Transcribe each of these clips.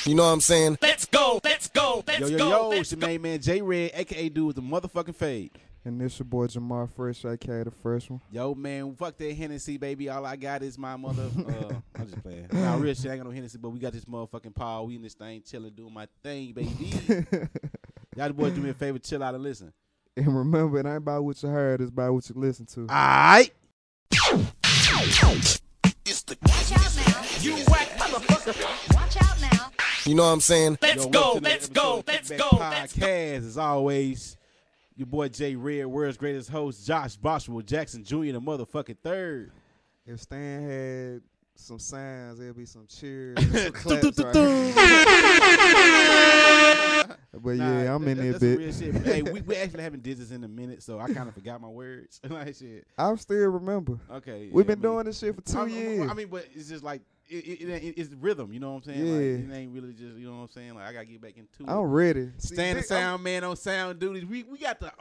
You know what I'm saying? Let's go. Yo, it's your main man J Red, aka Dude with the motherfucking fade. And this your boy Jamar Fresh, aka the Fresh One. Yo, man, fuck that Hennessy, baby. All I got is my mother. I'm just playing. Nah, real shit, I ain't got no Hennessy, but we got this motherfucking Paul. We in this thing, chilling, doing my thing, baby. Y'all the boys do me a favor, chill out and listen. And remember, it ain't about what you heard, it's about what you listen to. Alright. Watch out now. You whack motherfucker. Watch out now. You know what I'm saying? Let's go. Podcast, as always, your boy J Red, world's greatest host, Josh Boswell Jackson Jr., the motherfucking third. If Stan had some signs, there'll be some cheers and some claps right here. But yeah, I'm in there, that's some bitch. real shit. Hey, we actually haven't did this in a minute, so I kind of forgot my words. Like shit. I still remember. Okay. We've been doing this shit for 2 I years. mean, but it's just like it's rhythm. You know what I'm saying? Yeah. Like, it ain't really just, you know what I'm saying? Like I gotta get back into it. I'm ready. Stand the sound man on sound duties. We got the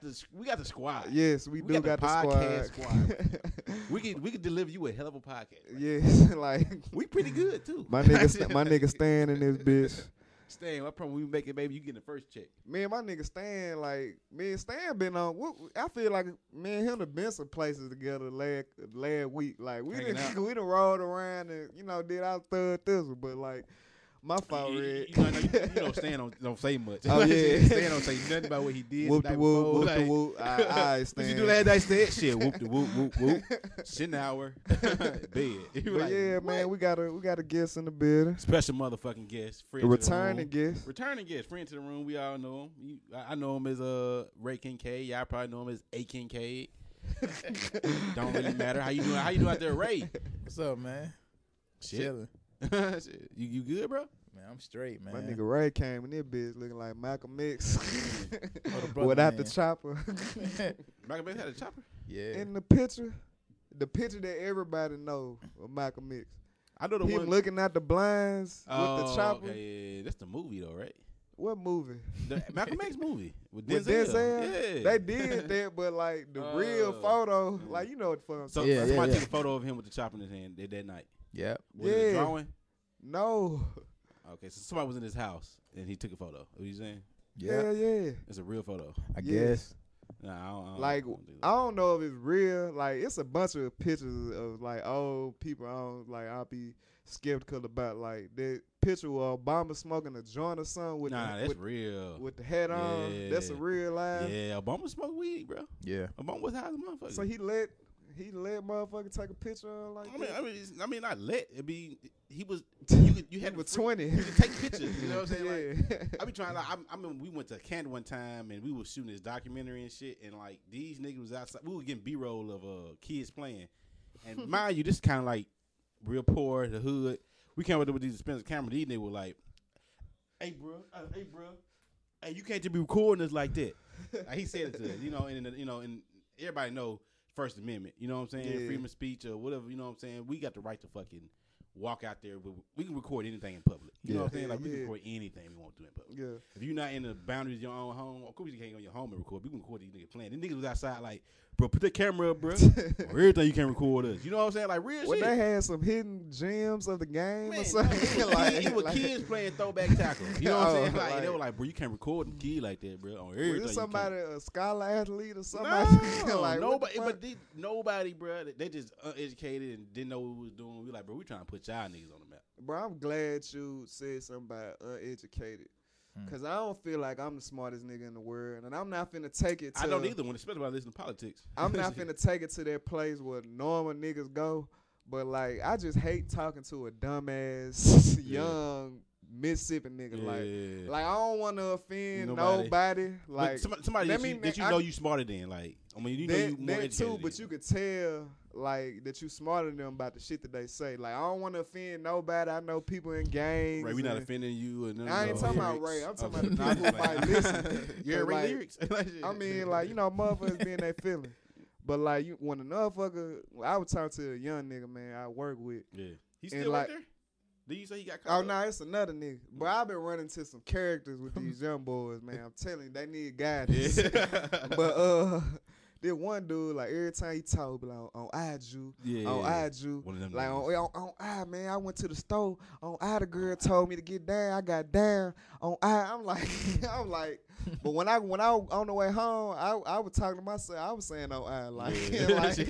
squad. Yes, we do got the podcast squad. we can deliver you a hell of a podcast. Yes, like We pretty good too. my nigga Stan in this bitch. Stan, I promise we make it, baby. You get the first check. Me and my nigga Stan, like, me and Stan been on, I feel like me and him have been some places together last week. Like, we Hanging out. done rolled around and, did our third thizzle, but, like, my fault, Red. You know, Stan don't say much. Oh, yeah. Stan don't say nothing about what he did. Whoop the the night whoop, before. whoop Like, the whoop. I what Stan. you do last night, Stan? Shit, whoop the whoop, whoop, whoop. Shit an hour. Bed. But yeah, man, we got a guest in the building. Special motherfucking guest. The returning guest. Returning guest. Friend to the room. We all know him. I know him as Ray Kincaid. Y'all probably know him as A Kincaid. Don't really matter. How you doing? How you doing out there, Ray? What's up, man? Shit. Chilling. Shit. You good, bro? Man, I'm straight, man. My nigga Ray came in this bitch looking like Malcolm X Oh, the brother, without the man. chopper. Malcolm X had a chopper. Yeah. In the picture that everybody know of Malcolm X. I know the Him one looking out the blinds with the chopper. Okay, yeah, that's the movie though, right? What movie? The Malcolm X movie with With Denzel. Denzel? Yeah. They did that, but like the real photo, yeah. like you know what the fuck I'm So talking Yeah, about. somebody yeah. took a photo of him with the chopper in his hand that night. Yep. Was it a Yeah. drawing? No. Okay, so somebody was in his house and he took a photo. What you saying? Yeah, yeah. It's a real photo. I Yeah. guess. Nah, I don't Like do that. I don't know if it's real. Like it's a bunch of pictures of like old people. I'll be skeptical about like that picture of Obama smoking a joint or something with Nah, the, that's with, real. with the hat on. Yeah. That's a real life. Yeah, Obama smoked weed, bro. Yeah. Obama was high as a motherfucker. So he let motherfucker take a picture of like that. I mean, not let it be. He was. You had He was the free- 20. You could take pictures. You know what I'm saying? Yeah. Like, I be trying. Like, I mean, we went to Canada one time and we was shooting this documentary and shit. And like these niggas was outside. We were getting B-roll of kids playing. And mind you, this kind of like real poor, the hood. We came with these expensive cameras. These niggas were like, "Hey, bro, hey, you can't just be recording us like that." Like, he said it to us, and everybody know First Amendment. You know what I'm saying? Yeah. Freedom of speech or whatever. You know what I'm saying? We got the right to fucking walk out there. We can record anything in public. You know what I'm saying? Like we can Yeah. record anything we want to in public. Yeah. If you're not in the boundaries of your own home, of course you can't go in your home and record. We can record these niggas playing. These niggas was outside like, bro, put the camera up, bro. Or everything you can record us. You know what I'm saying? Like real Well, shit. they had some hidden gems of the game Man, or something. it was kids playing throwback tackle. You know what I'm saying? Oh, Like, like- they were like, bro, you can't record them kid like that, bro. On everything. Was you this somebody, a scholar athlete or can't. somebody? No, like, nobody. what the fuck? Nobody, bro. They just uneducated and didn't know what we was doing. We like, bro, we trying to put y'all niggas on the map. Bro, I'm glad you said something about uneducated. Because I don't feel like I'm the smartest nigga in the world. And I'm not finna take it to... I don't either. When especially when I listen to politics. I'm not finna take it to that place where normal niggas go. But, like, I just hate talking to a dumbass, young Mississippi nigga. Yeah. Like I don't want to offend Nobody. nobody. But Like, somebody that that you, mean that you I- know you smarter than. Like, I mean, you know you more that educated too, than. but you could tell like that you smarter than them about the shit that they say. Like I don't want to offend nobody. I know people in gangs. Ray, we not and- offending you. And none I of ain't those talking about lyrics. Ray. I'm talking Okay. about the people who might listen. You heard 'Cause, Ray like, lyrics? I mean, like, you know, motherfuckers being their feeling. But like, when a motherfucker, I was talking to a young nigga, man, I work with. Yeah. He And still like- right there? Did you say he got Oh caught? no, it's another nigga. But I've been running to some characters with these young boys, man. I'm telling you, they need guidance. Yeah. But This one dude, like every time he talk, be like on IG, Yeah, on yeah. IG, One of them like niggas. on I, man, I went to the store. On I, the girl told me to get down. I got down. On I'm like, I'm like, but when I on the way home, I was talking to myself. I was saying on I, like, Yeah. like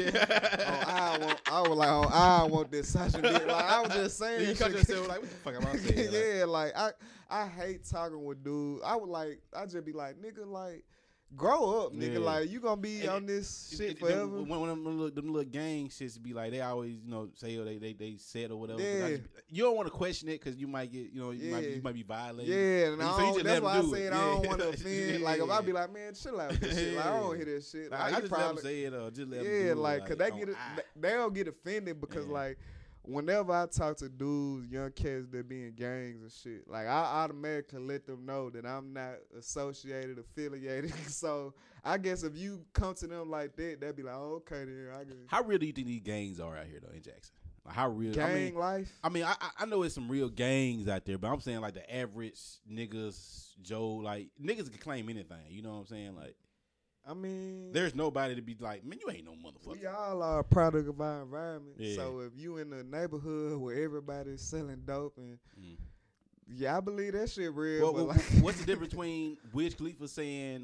I was like, on I want this Sasha dick. Like I was just saying. You caught shit. yourself like, what the fuck am I saying? Like, Yeah, like I hate talking with dudes. I just be like, nigga, like, grow up, nigga. Yeah. Like, you gonna be And on this shit them- forever. When them little gang shits be like, they always, say, oh, they said or whatever. Yeah. But you don't want to question it because you might get, you Yeah. might be violated. Yeah, and So I you don't, just that's let why them I do said it. I don't Yeah. want to offend. Like, if I be like, man, chill out with this shit. Like, I don't hear this shit. Like, Like, I you just let them probably, say it or just let them yeah, do it. like, cause they on get it, eye. they'll get offended because Yeah. like, whenever I talk to dudes, young cats that be in gangs and shit, like I automatically let them know that I'm not associated, affiliated. So I guess if you come to them like that, they'll be like, oh, okay, then I can. How real do you think these gangs are out here though in Jackson? Like how real? Gang life. I mean, I know it's some real gangs out there, but I'm saying like the average niggas, Joe, like niggas can claim anything. You know what I'm saying? Like I mean, there's nobody to be like, man, you ain't no motherfucker. we all are a product of our environment. Yeah. So if you in a neighborhood where everybody's selling dope and Mm. yeah, I believe that shit real. Well, but like, what's the difference between Wiz Khalifa saying,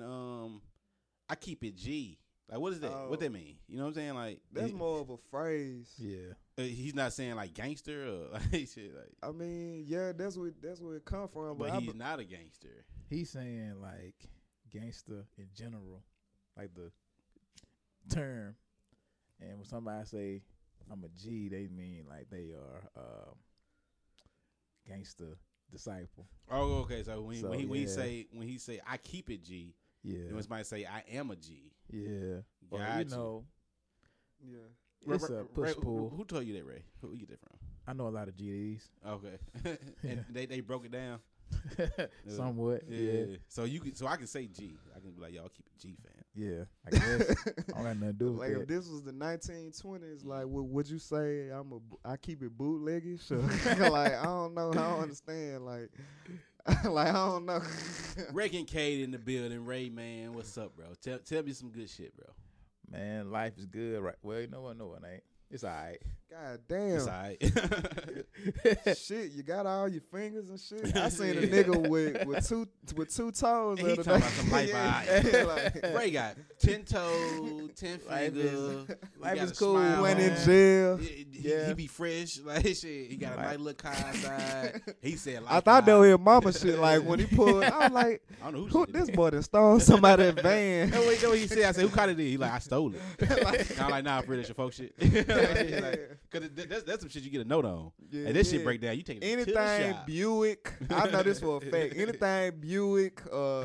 I keep it G? Like, what is that? Oh. What that mean? You know what I'm saying? Like, that's more of a phrase. Yeah. he's not saying like gangster or like shit. Like, I mean, yeah, that's where it come from. but But he's not a gangster. He's saying like gangster in general, like the term. And when somebody say I'm a G, they mean like they are gangster disciple. Oh, okay. So when So, he yeah. say I keep it G, Yeah. then somebody say I am a G. Yeah. Or, Got you you. know, yeah, it's a push Ray, pull. Who told you that, Ray? Who you get that from? I know a lot of GDs. Okay, and they broke it down. Somewhat. Yeah. So I can say G. I can be like, y'all keep it G, fam. Yeah. I guess. I don't got nothing to do with like if that. this was the 1920s, like would you say I keep it bootleggish? Or like I don't know, I don't understand. Like like I don't know. Ray Kincaid in the building. Ray, man, what's up, bro? Tell me some good shit, bro. Man, life is good, right? Well, you know what? No, it ain't. It's all right. God damn. It's all right. Shit, you got all your fingers and shit. I seen a nigga with two toes. He the other talking day. about some life Yeah, like, Ray got 10 toes, 10 Life fingers. life he got is a cool, smile went in on. jail. Yeah. He be fresh, like shit. He got a Right. nice little car outside. He said, I thought that was his mama shit. Like when he pulled, I was like, I don't know who who this boy done stole somebody's van. That what he said. I said, who caught it? He like, I stole it. Kind of like, nah, Fred, that's your folk shit. Because that's some shit you get a note on. Yeah, And this shit yeah. break down. You take it to the Anything shop. Buick, I know this for a fact. Anything Buick,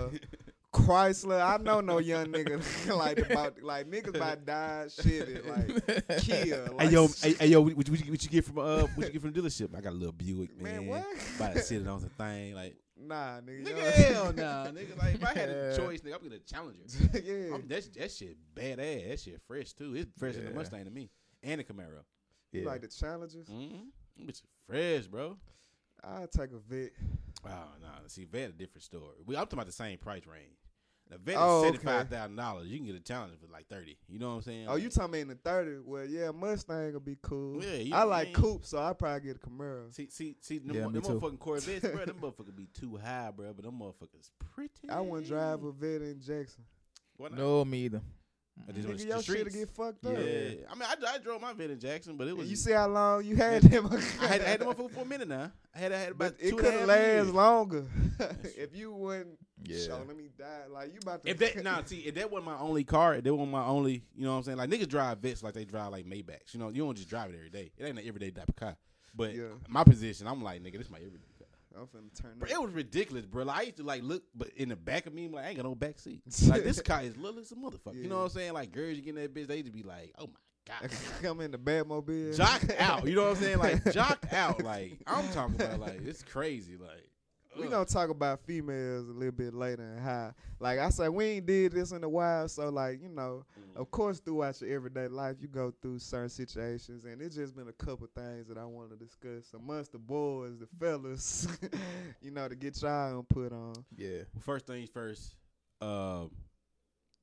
Chrysler, I know no young nigga like niggas about die shit and like Kia. Like, Hey yo, what you get from the dealership? I got a little Buick, man. Man, what? About to sit it on the thing, like Nah, nigga. nigga, hell nah, nigga. Like if I had a choice, nigga, I'm gonna Challenger. Yeah. That shit badass. That shit fresh too. It's fresh than the Yeah. Mustang to me, and the Camaro. You Yeah. like the Challengers? Mm-hmm. Bitch, fresh, bro. I'll take a Vet. Oh no, see, Vet a different story. I'm talking about the same price range. The Vet Oh, is okay. $75,000. You can get a Challenger for like 30. You know what I'm saying? Oh, Like, you talking about in the 30? Well, yeah, Mustang will be cool. Yeah, you I know like what I mean? coupe, so I probably get a Camaro. See, them, Yeah, them me too. motherfucking Corvettes, bro. Them motherfuckers be too high, bro. But them motherfuckers pretty. I wouldn't drive a Vet in Jackson. Why not? No, me either. I just went Nigga, to your the shit'll streets. get fucked Yeah, up. I mean, I drove my Vet in Jackson, but it was. You see how long you had them? I had them motherfucker for a minute now. I had about But it 2.5 could have lasted years. longer if you wouldn't. Yeah. Show, let me die. Like you about to. If that wasn't my only car, if that wasn't my only, you know what I'm saying? Like niggas drive Vets like they drive like Maybachs. You know, you don't just drive it every day. It ain't an everyday type of car. But Yeah. my position, I'm like, nigga, this my everyday car. I'm finna turn. Bro, up. it was ridiculous, bro. Like, I used to like look, but in the back of me, I'm like, I ain't got no back seat. Like this car is little as a motherfucker. You know what I'm saying? Like girls, you get in that bitch, they just be like, oh my god, Come in the Batmobile. jock out. You know what I'm saying? Like jock out. Like I'm talking about, like it's crazy. Like We ugh. gonna talk about females a little bit later and how, like I said, we ain't did this in a while. So like, you know, of course, throughout your everyday life, you go through certain situations, and it's just been a couple things that I want to discuss amongst the boys, the fellas, you know, to get y'all input on. Yeah. First things first.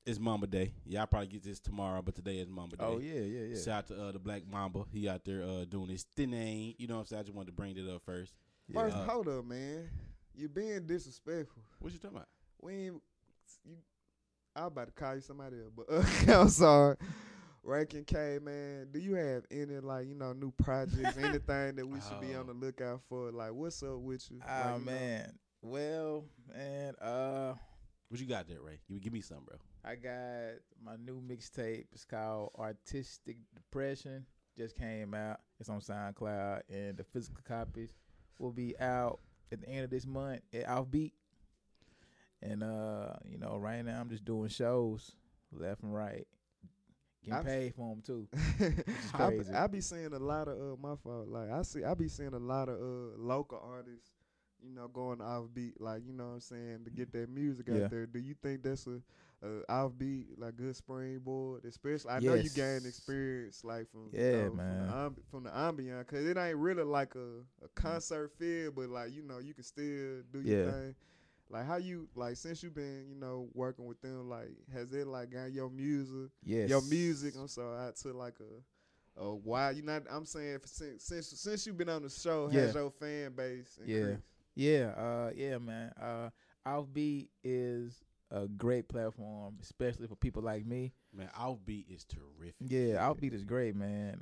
It's Mamba Day. Y'all probably get this tomorrow, but today is Mamba Day. Oh yeah. Shout out to the Black Mamba. He out there doing his thing. You know what I'm saying? I just wanted to bring that up first. First, hold up, man. You being disrespectful. What you talking about? We ain't. I was about to call you somebody else, but I'm sorry. Rankin K, man, do you have any new projects, anything that we should be on the lookout for? Like, what's up with you? Oh man. Well, man, What you got there, Ray? Give me some, bro. I got my new mixtape. It's called Artistic Depression. Just came out. It's on SoundCloud, and the physical copies will be out at the end of this month at Offbeat. And right now I'm just doing shows left and right. Getting paid for them too. Which is crazy. I be seeing a lot of my fault. Like I be seeing a lot of local artists, going offbeat, like what I'm saying, to get their music out there. Do you think that's a offbeat, like good springboard? Especially, I know you gained experience like from from the ambient, cause it ain't really like a concert feel, but like you can still do your thing. Like how you since you been working with them, like has it like got your music? Yes. Your music. I'm sorry, out to like a why you not? I'm saying since you've been on the show, has your fan base increased? Yeah, man. Offbeat is a great platform, especially for people like me. Man, Offbeat is terrific. Yeah, Offbeat is great, man.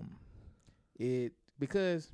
Because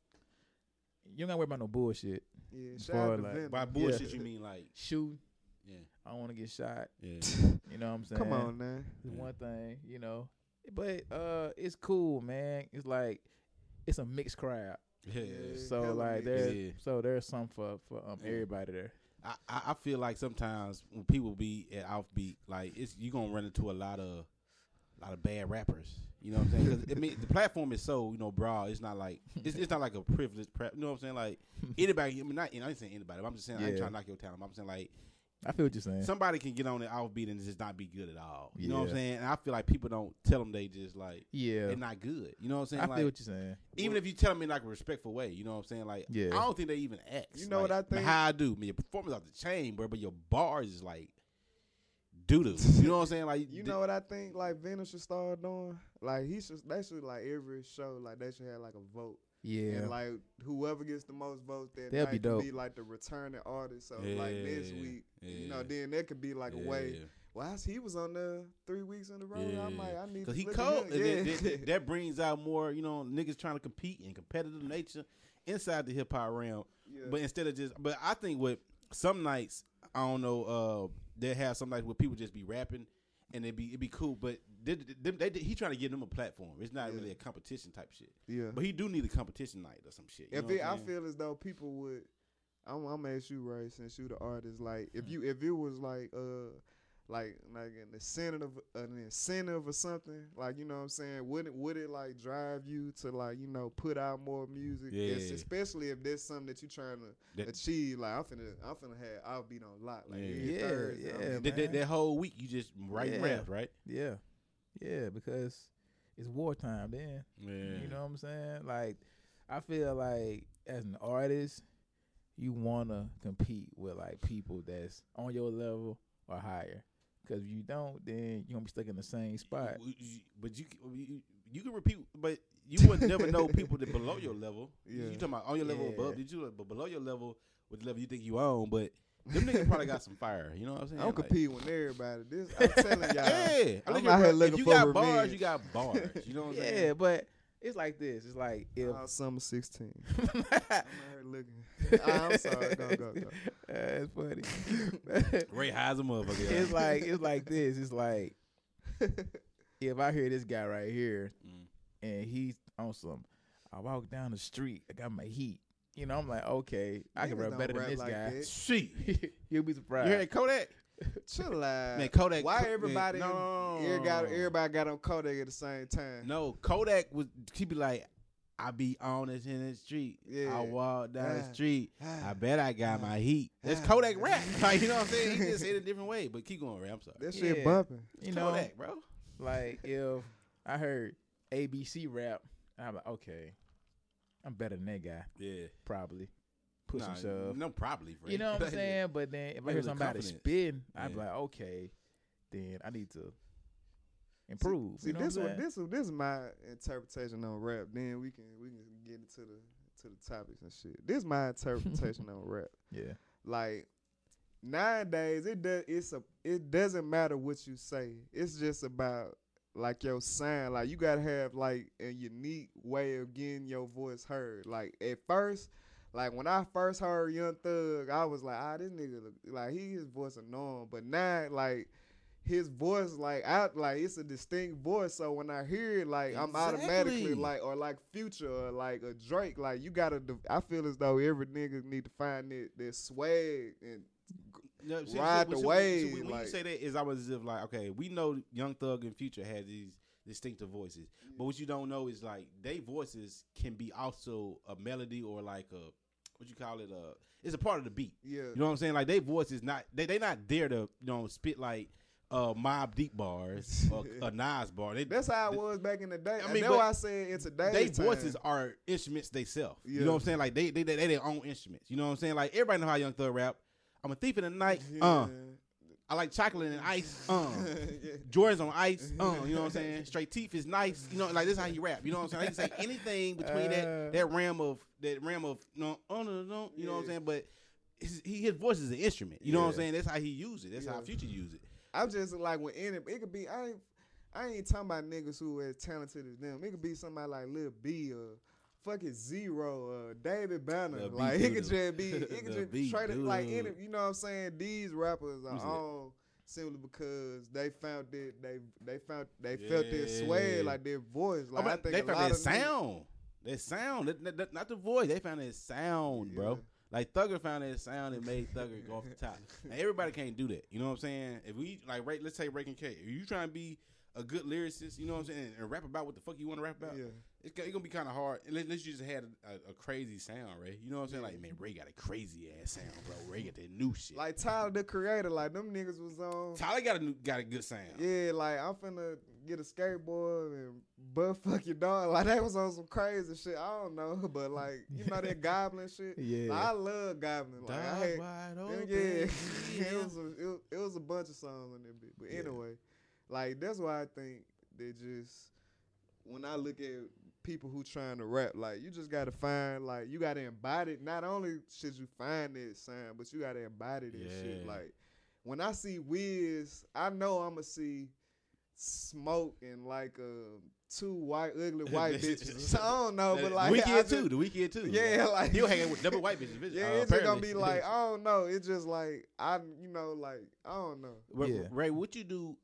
you don't gotta worry about no bullshit. Yeah, shout out to Venom. By bullshit you mean like shooting. Yeah. I don't want to get shot. Yeah. You know what I'm saying? Come on, man. It's one thing, But it's cool, man. It's like it's a mixed crowd. Yeah. So like there's some for everybody there. I feel like sometimes when people be at Offbeat, like you gonna run into a lot of bad rappers. You know what I'm saying? 'Cause the platform is so broad. It's not like it's not like a privileged prep. You know what I'm saying? Like anybody. I ain't saying anybody. But I'm just saying I ain't trying to knock your talent. I'm saying like I feel what you're saying. somebody can get on the Offbeat and just not be good at all. You know what I'm saying? And I feel like people don't tell them they just like they're not good. You know what I'm saying? I feel what you're saying. Even if you tell them in like a respectful way, you know what I'm saying? Like I don't think they even ask. You know what I think? How I do? I mean, your performance off the chain, bro, but your bars is like doo-doo. You know what I'm saying? Like you know what I think? Like Venom should start doing. Like they should like every show like they should have like a vote. Yeah. And like whoever gets the most votes that That'd night be dope. Could be like the returning artist. So like next week, then that could be like a way. Well, he was on there 3 weeks in a row. I need to he look cold. at him. Yeah. That brings out more, niggas trying to compete in competitive nature inside the hip hop realm. Yeah. But instead of but I think with some nights, I don't know, they have some nights where people just be rapping and it'd be cool. But he trying to give them a platform. It's not really a competition type shit. Yeah. But he do need a competition night or some shit. I feel as though people would. I'm gonna ask you, Ray, since you the artist. Like, if it was like an incentive or something, like, you know what I'm saying, would it like drive you to like, put out more music? Yeah. Especially if there's something that you're trying to achieve. Like I'm finna have Offbeat on lock. Like that whole week you just writing raps, right? Yeah. Yeah, because it's wartime then. Yeah. You know what I'm saying? Like I feel like as an artist, you wanna compete with like people that's on your level or higher. Because if you don't, then you're going to be stuck in the same spot. But you can repeat, but you would never know people that below your level. Yeah. You talking about on your level above, but below your level, with the level you think you own, but them niggas probably got some fire. You know what I'm saying? I'm competing with everybody. I'm telling y'all. Yeah. I'm out here looking if you for got revenge. bars, you got bars. You know what I'm saying? Yeah, but it's like this. It's like if summer 16. I'm out here looking. I'm sorry. Go. It's funny. Ray High's a motherfucker. It's like this. It's like if I hear this guy right here and he's on some, I walk down the street, I got my heat. I'm like, okay, I can rap better than this like guy. that. Shit. He'll be surprised. You heard Kodak? Chill out. Man, Kodak. Why everybody No. everybody got on Kodak at the same time? No, Kodak he be like, I be honest in the street. Yeah. I walk down the street. I bet I got my heat. That's Kodak rap. Like, you know what I'm saying? He just said it a different way. But keep going, Ray. I'm sorry. That shit bumping. Kodak, bro. Like if I heard ABC rap, I'm like, okay, I'm better than that guy. Yeah. Probably. Push and shove. No, probably, Ray. You know what I'm saying? But then if I hear somebody spitting, I'd be like, okay, then I need to improve. See, you know this what one, I'm saying? this is my interpretation on rap. Then we can get into the topics and shit. This is my interpretation on rap. Yeah. Like nowadays, it doesn't matter what you say. It's just about like your sound. Like you gotta have like a unique way of getting your voice heard. Like at first, like when I first heard Young Thug, I was like, this nigga look like his voice annoying. But now, like his voice, like it's a distinct voice. So when I hear it, like I'm automatically Exactly. like, or like Future or like a Drake, like you gotta. I feel as though every nigga need to find that swag and No, see, ride the wave. When like, you say that, it's always as if like, okay, we know Young Thug and Future had these distinctive voices, but what you don't know is like they voices can be also a melody or like a what you call it, it's a part of the beat. yeah, You know what I'm saying? Like they voice is not they not there to spit like Mob Deep bars or a Nas bar. that's how it was back in the day. I mean, that's but why I said in today's they time, voices are instruments themselves. Yeah. You know what I'm saying? Like they their own instruments. You know what I'm saying? Like everybody know how Young Thug rap. I'm a thief in the night. Yeah. I like chocolate and ice. Yeah. Jordans on ice. You know what I'm saying? Straight teeth is nice. You know, like this is how you rap. You know what I'm saying? They can say anything between that realm of no, you know what I'm saying? But his voice is an instrument. You know what I'm Yeah. saying? That's how he use it. That's how Yeah. Future use it. I'm just like when it could be. I ain't talking about niggas who as talented as them. It could be somebody like Lil B or fucking Zero or David Banner. Lil B Like it could Doodle. just be. It could Lil just B straight up, like Doodle. you know what I'm saying. These rappers Let me are see that. all simply because they found it. They felt their swag, like their voice. Like I think they a found lot that of niggas- sound. That sound, not the voice. They found that sound, bro. Yeah. Like Thugger found that sound and made Thugger go off the top. Now, everybody can't do that. You know what I'm saying? If we like, let's say Ray and K. If you trying to be a good lyricist, you know what I'm saying, and rap about what the fuck you want to rap about, Yeah. it's gonna be kind of hard. Unless you just had a crazy sound, Ray. You know what I'm saying? Like, man, Ray got a crazy ass sound, bro. Ray got that new shit. Like Tyler the Creator, like them niggas was on. Tyler got a good sound. Yeah, like I'm finna get a skateboard and butt fuck your dog. Like that was on some crazy shit. I don't know, but like you know that goblin shit. Yeah. Like, I love goblin. Like I Dog had, wide yeah, open. it was a bunch of songs on that bit. But Yeah. anyway, like that's why I think they just when I look at people who trying to rap, like you just gotta find like you gotta embody. Not only should you find that sound, but you gotta embody that shit. Yeah. Like when I see Wiz, I know I'ma see Smoke and like two ugly white bitches. So I don't know, but like the I weekend just- too. The weekend too. Yeah, like he'll hang out with double white bitches. Yeah, it's just gonna be like I don't know. It's just like I don't know. Yeah. Ray, what you do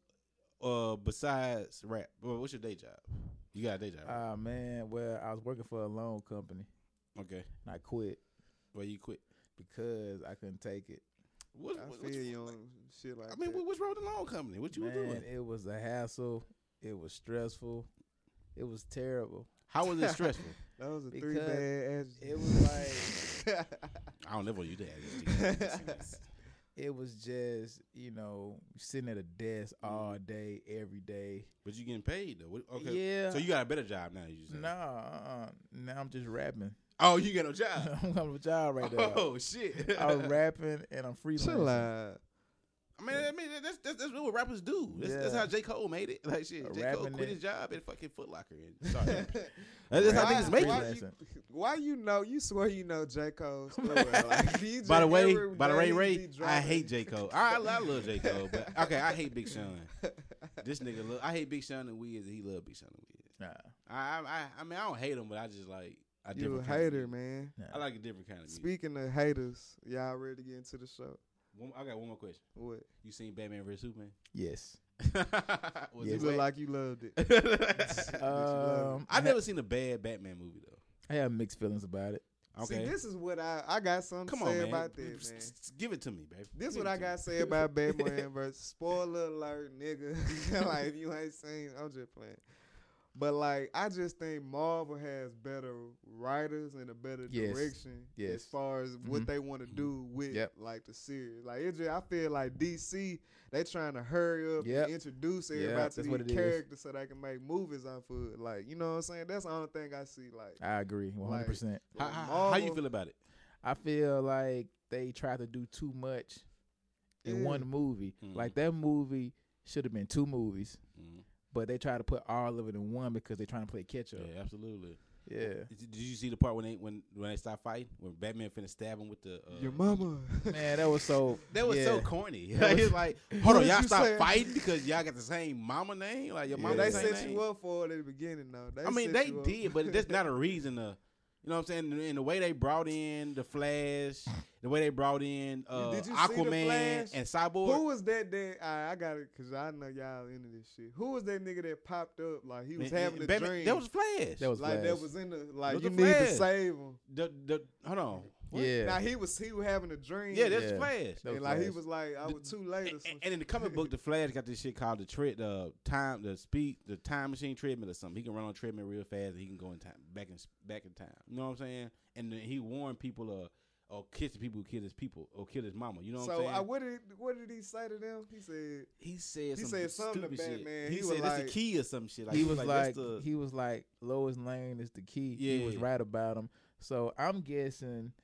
besides rap? What's your day job? You got a day job? Right? Man, well, I was working for a loan company. Okay. And I quit Well, you quit. because I couldn't take it. What, I feel you on shit like I mean, that. what's wrong with the loan company? What you were Man, doing? it was a hassle. It was stressful. It was terrible. How was it stressful? That was a because three bad It was like I don't never use that. it was just, sitting at a desk all day, every day. But you getting paid though. Okay. Yeah. So you got a better job now. You say. No, now I'm just rapping. Oh, you got no job. I'm on a job right now. Oh shit. I'm rapping and I'm freelancing. Chill out. I mean that's what rappers do. That's Yeah. how J. Cole made it. Like shit, A J. Cole rapping quit it. his job at fucking Foot Locker and started. That's how niggas make it. Why you swear you know J. Cole's story? Like, you By the just way, every by the day Ray, be I dropping- hate J. Cole. I love J. Cole, but okay, I hate Big Sean. This nigga, I hate Big Sean and Wiz. He love Big Sean and Wiz. Nah. I mean, I don't hate him, but I just like a You different a kind of hater, music. man. Nah. I like a different kind of music. Speaking of haters, y'all ready to get into the show? I got one more question. What? You seen Batman vs Superman? Yes. Was You it look whack? like you loved it. I've never seen a bad Batman movie though. I have mixed feelings about it. Okay, See, this is what I got something come to on, say man. about that, man. Give it to me, baby. This Give what it I to got me. to say about Batman versus spoiler alert, nigga. Like if you ain't seen, I'm just playing. But like I just think Marvel has better writers and a better Yes. direction Yes. as far as what Mhm. they want to do with Yep. like the series. Like it just, I feel like DC they trying to hurry up Yep. and introduce Yep, everybody that's to what these it is. characters so they can make movies off of it. Like you know what I'm saying? That's the only thing I see. Like, I agree 100%. like How you Marvel- feel about it? I feel like they try to do too much in Yeah. one movie. Mhm. Like that movie should have been 2 movies, but they try to put all of it in one because they're trying to play catch up. Yeah, absolutely. Yeah. Did you see the part when they stopped fighting when Batman finna stab him with the Your mama. Man, that was so. That was yeah. so corny. He was like, hold on, did y'all you stop say? fighting because y'all got the same mama name? Like, your Yeah. mama They the same set name? you up for it at the beginning, though. I mean, set they you up. did, but that's not a reason to, you know what I'm saying? And the way they brought in the Flash, the way they brought in Did you see the Aquaman Flash? and Cyborg. Who was that? I got it because I know y'all into this shit. Who was that nigga that popped up like he was having a Batman- dream? That was Flash. That was like Flash. that was in the like was you the need to Flash. save him. the hold on. What? Yeah. Now he was having a dream. Yeah, that's Yeah. Flash. That was and like he Flash. was like I was too late or something. And in the comic book, the Flash got this shit called the time machine treadmill or something. He can run on a treadmill real fast. And he can go in time, back in time. You know what I'm saying? And then he warned people or kiss the people who kill his people or kill his mama. You know what I'm So saying? what did he say to them? He said He said He some said something to stupid shit. Batman. He He said was that's like- the key or some shit. He was that's like, the- he was like, Lois Lane is the key. He was Yeah. right about him. So I'm guessing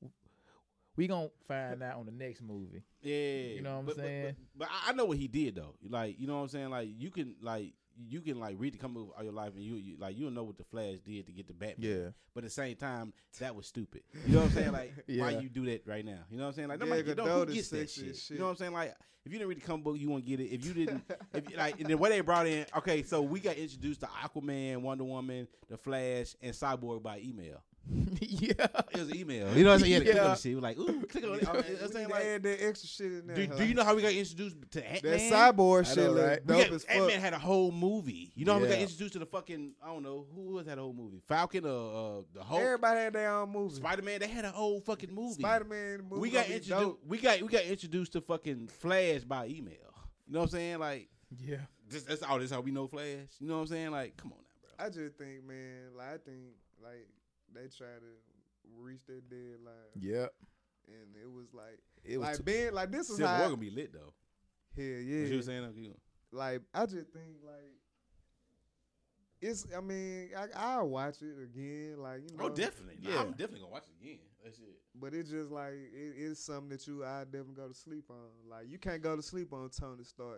we gonna find out on the next movie. yeah. You know what I'm but, saying? But I know what he did though. Like, you know what I'm saying? Like you can read the comic book all your life and you'll know what the Flash did to get the Batman. Yeah. But at the same time, that was stupid. You know what I'm saying? Like, why Yeah. you do that right now? You know what I'm saying? Like, Gal nobody who Gadot is gets that sexy shit? as You know what I'm saying? Like, if you didn't read the comic book, you won't get it. If you didn't, and the way they brought in, okay, so we got introduced to Aquaman, Wonder Woman, the Flash, and Cyborg by email. Yeah. It was an email. You know what I'm saying? You had to click on Yeah. the shit. It was like, ooh, click on it. I mean, I'm we saying, need like, to add that extra shit in there. do you know how we got introduced to Ant-Man? that cyborg I shit know, look right? dope as fuck. Ant-Man had a whole movie. You know how we got Yeah. introduced to the fucking, I don't know, who was that whole movie? Falcon or the Hulk? Everybody had their own movie. Spider-Man, they had a whole fucking movie. Spider-Man movie. We got gonna be introduced. dope. We got introduced to fucking Flash by email. You know what I'm saying? Like, Yeah. that's how we know Flash. You know what I'm saying? Like, come on now, bro. I just think, man, like I think like they try to reach that deadline, Yep. and it was like It was like too- being like this is Civil how War gonna be lit though. hell What yeah. you were saying? Okay, Like I just think like it's. I mean, I'll watch it again. Like you know. Oh, definitely. Nah, Yeah. I'm definitely gonna watch it again. That shit. But it's just like it's something that I definitely go to sleep on. Like you can't go to sleep on Tony Stark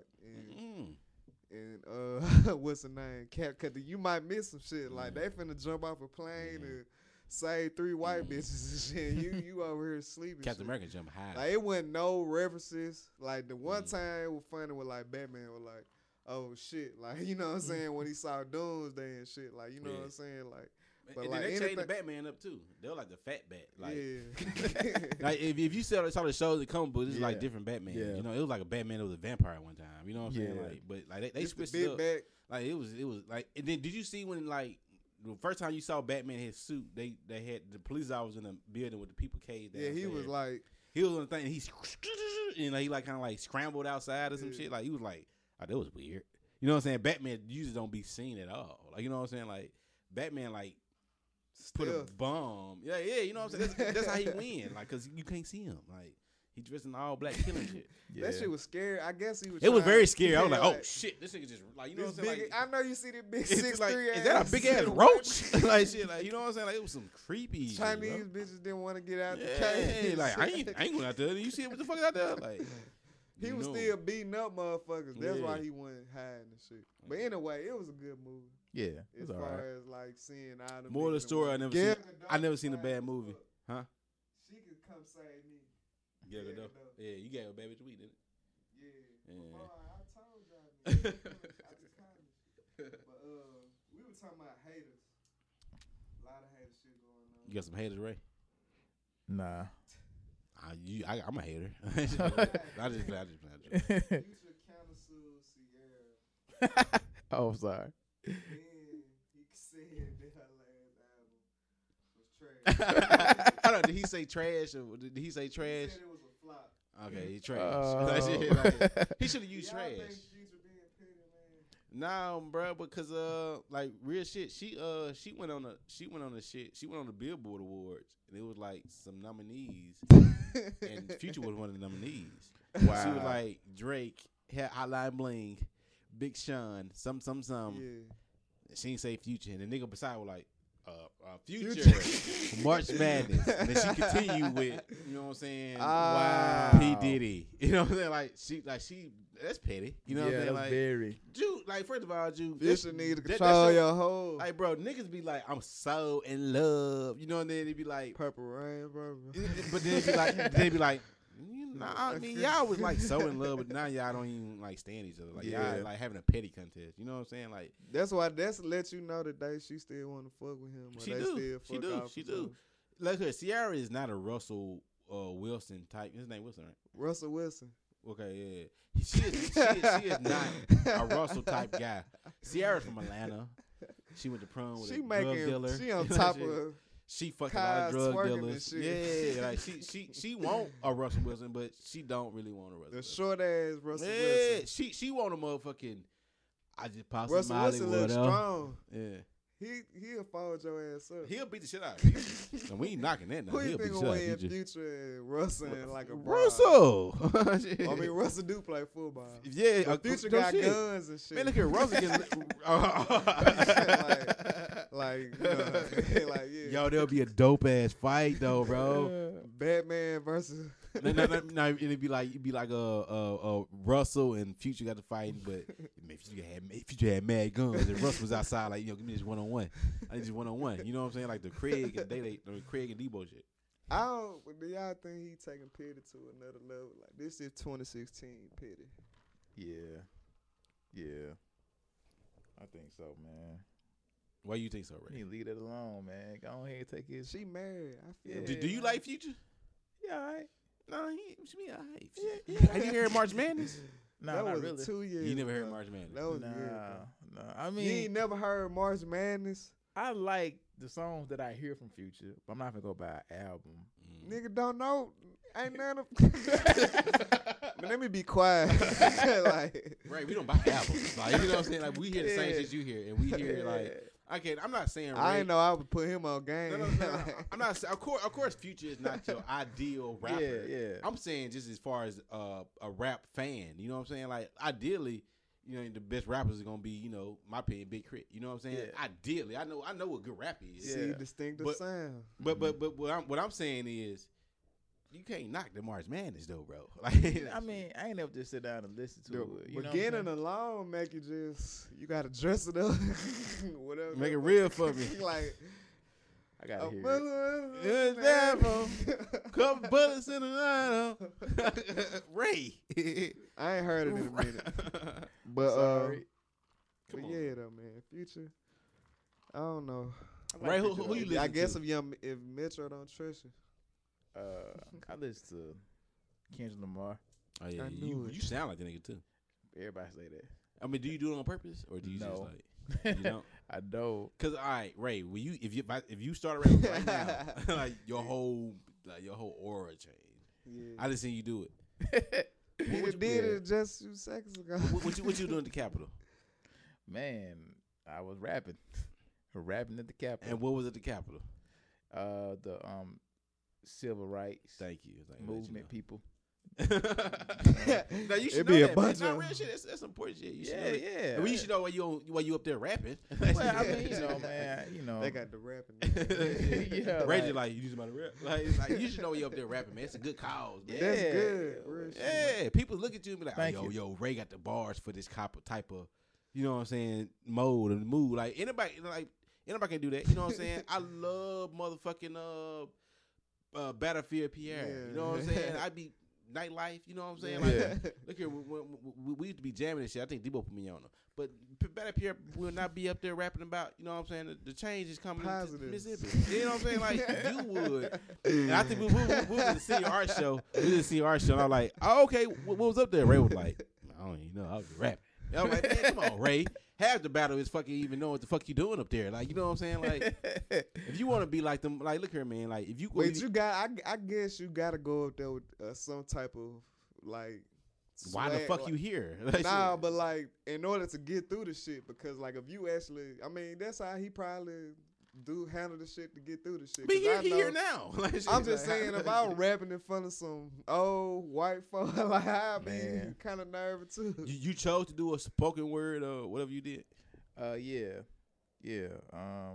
and what's the name? Cause you might miss some shit. Like they finna jump off a plane and save 3 white bitches and shit. You over here sleeping. Captain shit. America jump high. Like it wasn't no references. Like the one time it was funny with like Batman was like, oh shit, like you know what I'm saying when he saw Doomsday and shit. Like you know what I'm saying like. But and like then they changed the anything- Batman up too. They were like the fat bat. Like, yeah. like if you saw the shows, the comic books, it's like Yeah. different Batman. Yeah. You know, it was like a Batman that was a vampire at one time. You know what I'm saying? Yeah. Like, but like they It's the switched big it up. back. Like it was like. And then did you see when like the first time you saw Batman in his suit, they had the police officers in the building with the people caged Yeah, he downstairs. was like, he was on the thing. And he like kind of like scrambled outside or some Yeah. shit. Like he was like, oh, that was weird. You know what I'm saying? Batman usually don't be seen at all. Like you know what I'm saying? Like Batman like put a stiff. bomb. Yeah, you know what I'm saying? That's how he win. Like, cause you can't see him. Like, he dressed in all black killing shit. Yeah. That shit was scary. I guess he was. It was trying- very scary. I was yeah, like, oh shit, this nigga just like, you know this what I'm saying? big, Like, I know you see that big it's 6'3" like, ass. is that a big ass roach? Like shit, like you know what I'm saying? Like it was some creepy shit, Chinese bro. bitches didn't want to get out the Yeah, cage. like I ain't going out there. You see what the fuck is out there? Like He was no. still beating up motherfuckers. That's why Yeah. he wasn't hiding and shit. But anyway, it was a good movie. Yeah. As It's all far right. as like seeing all the More of the story, I never Gal seen. Gadot I never seen a fine bad as movie, fuck. huh? She could come save me. Yeah, Gal Gadot. Gadot. Yeah, you gave a baby to week, didn't it? Yeah. Yeah. Before I told y'all. Man, I just kinda. But we were talking about haters. A lot of hater shit going on. You got some haters, Ray? Nah. I'm a hater. I just play. Future countersued Sierra. Oh, I'm sorry. Then he said that her last album was trash. I don't know. Did he say trash or did he say He trash? said it was a flop. Okay, he trash. Oh. That shit, like, he should have used Y'all trash. think Future being petty, man? Nah, bro, because like real shit. She went on the Billboard Awards, and it was like some nominees, and Future was one of the nominees. Wow. She was like Drake, Hotline Bling, Big Sean, some. Yeah. She didn't say Future, and the nigga beside was like, Future March Madness, and then she continue with, you know what I'm saying? Wow. P Diddy, you know what I'm saying? Like she, that's petty, you know what I'm saying? that's Like, very. dude, like first of all, dude, Future need to control your whole Like, bro, niggas be like, I'm so in love, you know, and then they be like, Purple Rain, bro. but then they be like, I mean, y'all was like so in love, but now y'all don't even like stand each other. Like y'all like having a petty contest. You know what I'm saying? Like That's why that's to let you know that she still want to fuck with him. Or she they do, still fuck off she with do. him. Look, her Ciara is not a Russell Wilson type. His name Wilson, right? Russell Wilson. Okay, yeah. She is not a Russell type guy. Ciara's from Atlanta. She went to prom with She a drug making dealer. she on You know top what I'm saying? of She fucking a lot of Kai's drug twerking and dealers. shit. Yeah, like she want a Russell Wilson, but she don't really want a Russell the Wilson. short ass Russell Yeah, Wilson. she want a motherfucking. I just popped Russell some Wilson Molly look with her. strong. Yeah, He'll fold your ass up. he'll beat the shit out of you. And we ain't knocking that. Now. Who you He'll beat think the gonna shit out of win you. Just- Future and Russell and like a brawl? Russell. I mean, Russell do play football. Yeah, But Future no got shit. guns and shit. Man, look at Russell. like, you know, like yeah. Yo, there'll be a dope ass fight though, bro. Batman versus no, it'd be like Russell and Future got to fighting, but man, Future had mad guns, and Russell was outside like, yo, give me this 1-on-1. I need this 1-on-1. You know what I'm saying? Like the Craig and Craig and Debo shit. I don't. Do y'all think he taking Petty to another level? Like this is 2016 Petty. Yeah. I think so, man. Why you think so, He Ray? need to leave that alone, man. Go ahead and take his. She married. I feel. Yeah. Do you like Future? Yeah, all right. No, he alright. Have you heard March Madness? No, that not was really. 2 years. You never heard ago. March Madness? That was a year ago. No. I You mean, ain't never heard March Madness? I like the songs that I hear from Future, but I'm not gonna go buy an album. Nigga don't know. Ain't none of. But let me be quiet. Like, Right, we don't buy albums. Like, you know what I'm saying? Like, we hear the same Yeah. shit you hear, and we hear like, I'm not saying Ray. I ain't know I would put him on game. No. I'm not. Of course, Future is not your ideal rapper. Yeah. I'm saying just as far as a rap fan. You know what I'm saying? Like, ideally, you know, the best rappers are gonna be, you know, my opinion, Big Crit. You know what I'm saying? Yeah. Ideally, I know what good rap is. See Yeah. distinctive But- sound. But what I'm saying is, you can't knock the March Madness though, bro. Like, I mean, I ain't never just sit down and listen to The it. You know what I'm beginning saying? alone make you just you gotta dress it up. Whatever. make it real for me. Like I gotta hear it. Good devil. Couple bullets in the line. Ray. I ain't heard it in a minute. But Sorry. Come on. yeah though, man. Future. I don't know. I like Ray, who Future, you though. listen I guess to? if Metro don't trust you. I listen to Kendrick Lamar. Oh yeah, I knew you it. sound like the nigga too. Everybody say that. I mean, do you do it on purpose or do you just No. like you don't? I don't. Cause all right, Ray, will you if you start rapping right now, like your whole aura changed. Yeah. I just seen you do it. He what did yeah. it just a few seconds ago. What you doing at the Capitol? Man, I was rapping. Rapping at the Capitol. And what was at the Capitol? The civil rights Thank you. Let you movement people. know. Now you should It know be a that, bunch man. of- Not real shit. That's important shit. You should know Yeah, that. yeah. And you should know why you up there rapping. Well, I mean, you know, man, you know. They got the rapping. Yeah, Ray like- just like you need somebody to rap. Like you should know you up there rapping, man. It's a good cause, man. That's Yeah. good. Real shit. Yeah, people look at you and be like, Thank oh, you. yo, Ray got the bars for this type of, you know what I'm saying, mode and mood. Like anybody can do that. You know what I'm saying? I love motherfucking Battlefield Pierre. Yeah. You know what I'm saying? I be nightlife. You know what I'm saying? Like, Yeah. look here, we used to be jamming and shit. I think Debo put me on them. But Battlefield Pierre will not be up there rapping about, you know what I'm saying, the change is coming to Positives. Mississippi. You know what I'm saying? Like, you would. And I think we was at the senior art show. We did the senior art show. And I'm like, oh, okay, what was up there? Ray was like, I don't even know. I was rapping. And I'm like, man, come on, Ray. Half the battle is fucking even know what the fuck you doing up there. Like, you know what I'm saying? Like, if you want to be like them, like, look here, man. Like, if you go, Wait, you got? I guess you got to go up there with some type of like. why the swag, fuck like- you here? Like, Nah, shit. but like in order to get through the shit, because like if you actually, I mean, that's how he probably handle the shit to get through the shit. But 'Cause I he know- here now. Like, shit, I'm just like, saying, if I was rapping in front of some old white folk, like I'd be Man. kind of nervous too. you chose to do a spoken word or whatever you did. Yeah.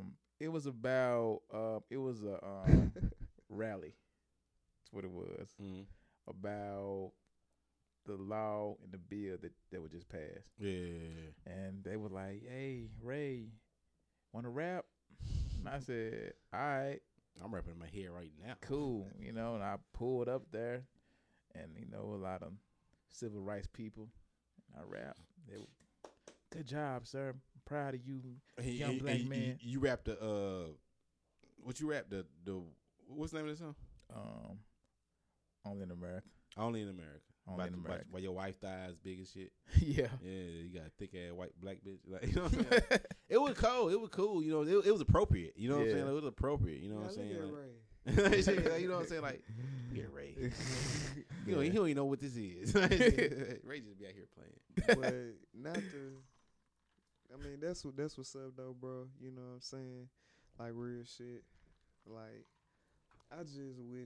It was about it was a rally. That's what it was. Mm. About the law and the bill that was just passed. Yeah. And they were like, "Hey, Ray, want to rap?" And I said, "All right, I'm rapping in my head right now. cool." And I pulled up there, and a lot of civil rights people. I rap. They were, "Good job, sir. I'm proud of you, young black man." You rap the what you rap the what's the name of the song? Only in America. Only in America. Only in America. Why your wife thighs big as shit. Yeah. Yeah, you got a thick ass white black bitch. Like, you know what I'm saying? It was cold. It was cool. It was appropriate. You know what I'm Yeah. saying? It was appropriate. You know what I'm saying? Look Like, at Ray. you know what I'm saying? Like, yeah, Ray. He don't even know what this is. Ray just be out here playing. But not to. I mean, that's what's up though, bro. You know what I'm saying? Like real shit. Like I just wish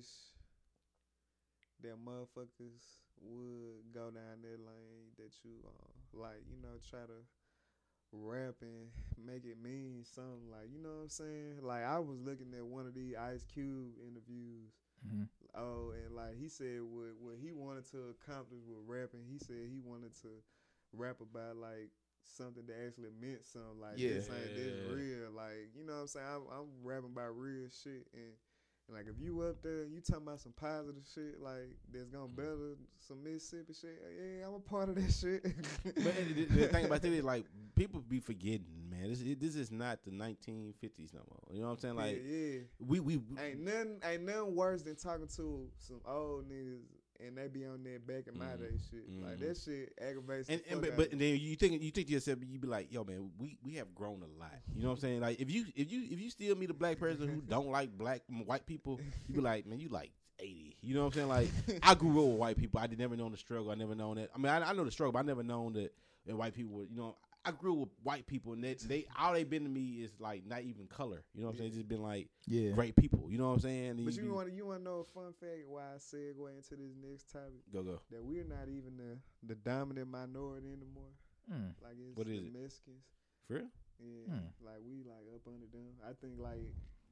that motherfuckers would go down that lane that you try to rap and make it mean something. Like, you know what I'm saying? Like I was looking at one of these Ice Cube interviews. Mm-hmm. Oh, and like he said what he wanted to accomplish with rapping, he said he wanted to rap about like something that actually meant something. Like this real. Like, you know what I'm saying? I'm rapping about real shit and like if you up there and you talking about some positive shit like that's gonna better some Mississippi shit, yeah, I'm a part of that shit. But the thing about that is like people be forgetting, man. This is not the 1950s no more. You know what I'm saying? Like yeah. we ain't nothing worse than talking to some old niggas and they be on there back in my day shit. Like that shit aggravates. But then you think to yourself, you be like, yo, man, we have grown a lot. You know what I'm saying? Like if you still meet a black person who don't like white people, you be like, man, you like 80. You know what I'm saying? Like I grew up with white people. I never known the struggle. I never known that. I mean, I know the struggle, but I never known that white people were, I grew up with white people, and they all they been to me is like not even color. You know what I'm saying? Just been like great people. You know what I'm saying? But you want to know a fun fact why I segue into this next topic? Go. That we're not even the dominant minority anymore. Like it's what is the it? Mexicans. For real? Yeah, like we like up under them. I think like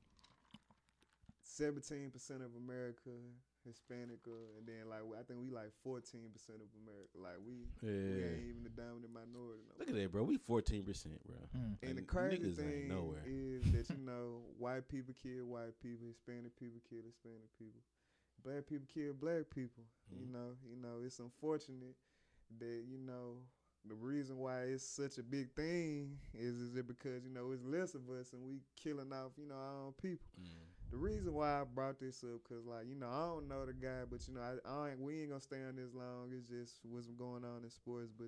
17% of America Hispanic, and then like I think we like 14% of America. Like we ain't even the dominant minority. No Look at that, bro. We 14%, bro. And like, the crazy niggas thing ain't nowhere. is that white people kill white people, Hispanic people kill Hispanic people, black people kill black people. You know, it's unfortunate that the reason why it's such a big thing is it because it's less of us and we killing off our own people. The reason why I brought this up, cause like I don't know the guy, but we ain't gonna stay on this long. It's just what's going on in sports, but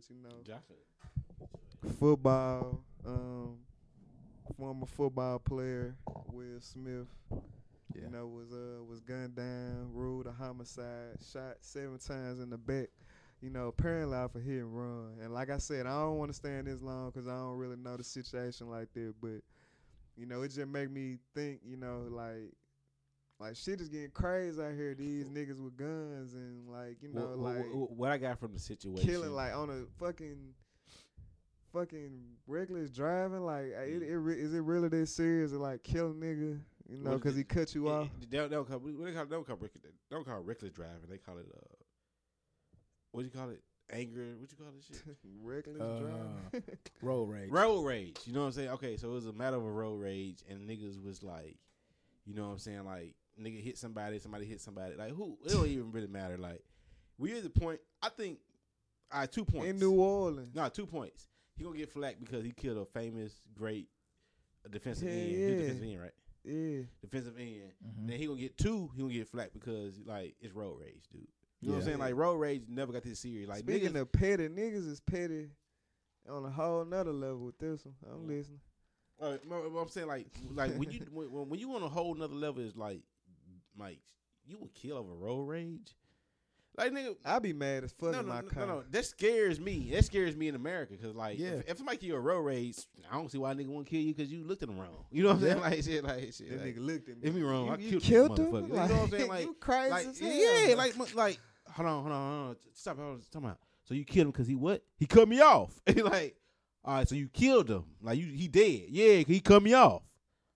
football. Former football player Will Smith, was gunned down, ruled a homicide, shot 7 times in the back. Apparently off a hit and run. And like I said, I don't want to stay in this long because I don't really know the situation like that, but. It just make me think, like shit is getting crazy out here. These niggas with guns and like, what I got from the situation, killing like on a fucking reckless driving. Like, is it really that serious? To, like kill a nigga, because he cut you off? Don't call reckless driving. They call it what do you call it? Anger, what you call this shit? Reckless driving. Road rage. Road rage. You know what I'm saying? Okay, so it was a matter of a road rage, and niggas was like, you know what I'm saying? Like, nigga hit somebody hit somebody. Like, who? It don't even really matter. Like, we're at the point, I think, 2 points. In New Orleans. No, 2 points. He gonna get flack because he killed a famous, great defensive end. Yeah. He was defensive end, right? Yeah. Defensive end. Mm-hmm. Then he gonna get 2, he gonna get flack because, like, it's road rage, dude. You know what I'm Yeah. saying? Like, road rage never got this serious. Like, Speaking niggas, of petty, niggas is petty on a whole nother level with this one. I'm listening. I'm saying like when you when you on a whole nother level is like you would kill over road rage. Like, nigga, I be mad as fuck in my car. No, that scares me. That scares me in America because like if somebody kill a road rage, I don't see why a nigga want to kill you because you looked at him wrong. You know what I'm saying? Like shit. That nigga looked at me. If me wrong, I You killed him? this motherfucker. Like, you know what I'm saying? Like you crazy like as hell. yeah, like hold on. Stop. I was talking about. So you killed him because he what? He cut me off. Like, all right, so you killed him. Like he dead. Yeah, he cut me off.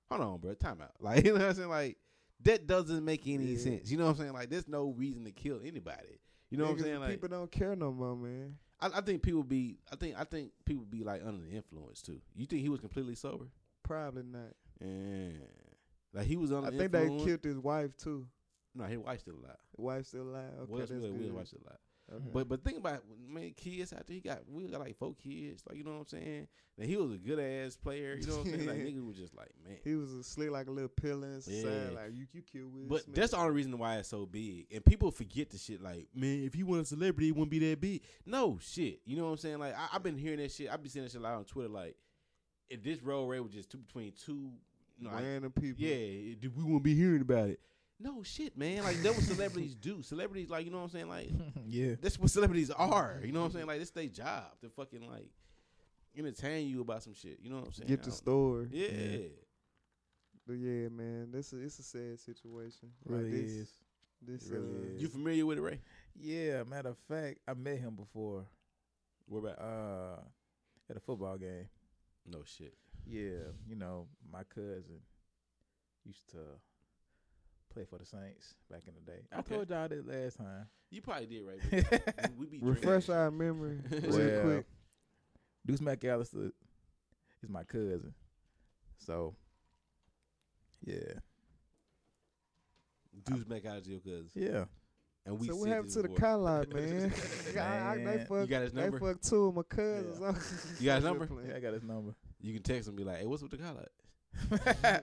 hold on, bro, time out. Like, you know what I'm saying? Like, that doesn't make any Yeah. sense. You know what I'm saying? Like, there's no reason to kill anybody. You know what I'm Niggas, saying? Like, people don't care no more, man. I think people be, I think people be like under the influence too. You think he was completely sober? Probably not. Yeah. Like he was under I the think they influence. killed his wife too. No, his wife's still alive. The wife still alive. Okay, Will's that's good. good. Will's wife still alive. Okay. But think about it, man, kids out there. We got like 4 kids. Like, you know what I'm saying? And he was a good ass player. You know what I'm saying? Like niggas was just like, man. He was a slick like a little pillar in society. Yeah. Like you killed Will But Smith. that's the only reason why it's so big. And people forget the shit like, man, if he was a celebrity, it wouldn't be that big. No shit. You know what I'm saying? Like I've been hearing that shit. I've been seeing that shit a lot on Twitter. Like, if this road rate was just between two, you know, like, random people. yeah, we wouldn't be hearing about it. No shit, man. Like that's what celebrities do. Celebrities, like, you know what I'm saying? Like Yeah. that's what celebrities are. You know what I'm saying? Like it's their job to fucking like entertain you about some shit. You know what I'm saying? Get the story. Yeah. But yeah, man, it's a sad situation. Really like this, is. This It really is. You familiar with it, Ray? Yeah, matter of fact, I met him before. Where about? At a football game. No shit. Yeah, you know, my cousin used to play for the Saints back in the day. I Okay. told y'all that last time. You probably did, right? we be refresh drinking. our memory real Well, quick. Deuce McAllister is my cousin. So, yeah. Dudes back out of your cousin. Yeah. And we So what said happened this to the before. call out, man? they Man. fucked. You got his They number? fucked 2 of my cousins. Yeah. I'm You got his just number? playing. Yeah, I got his number. You can text him and be like, hey, what's with the call out?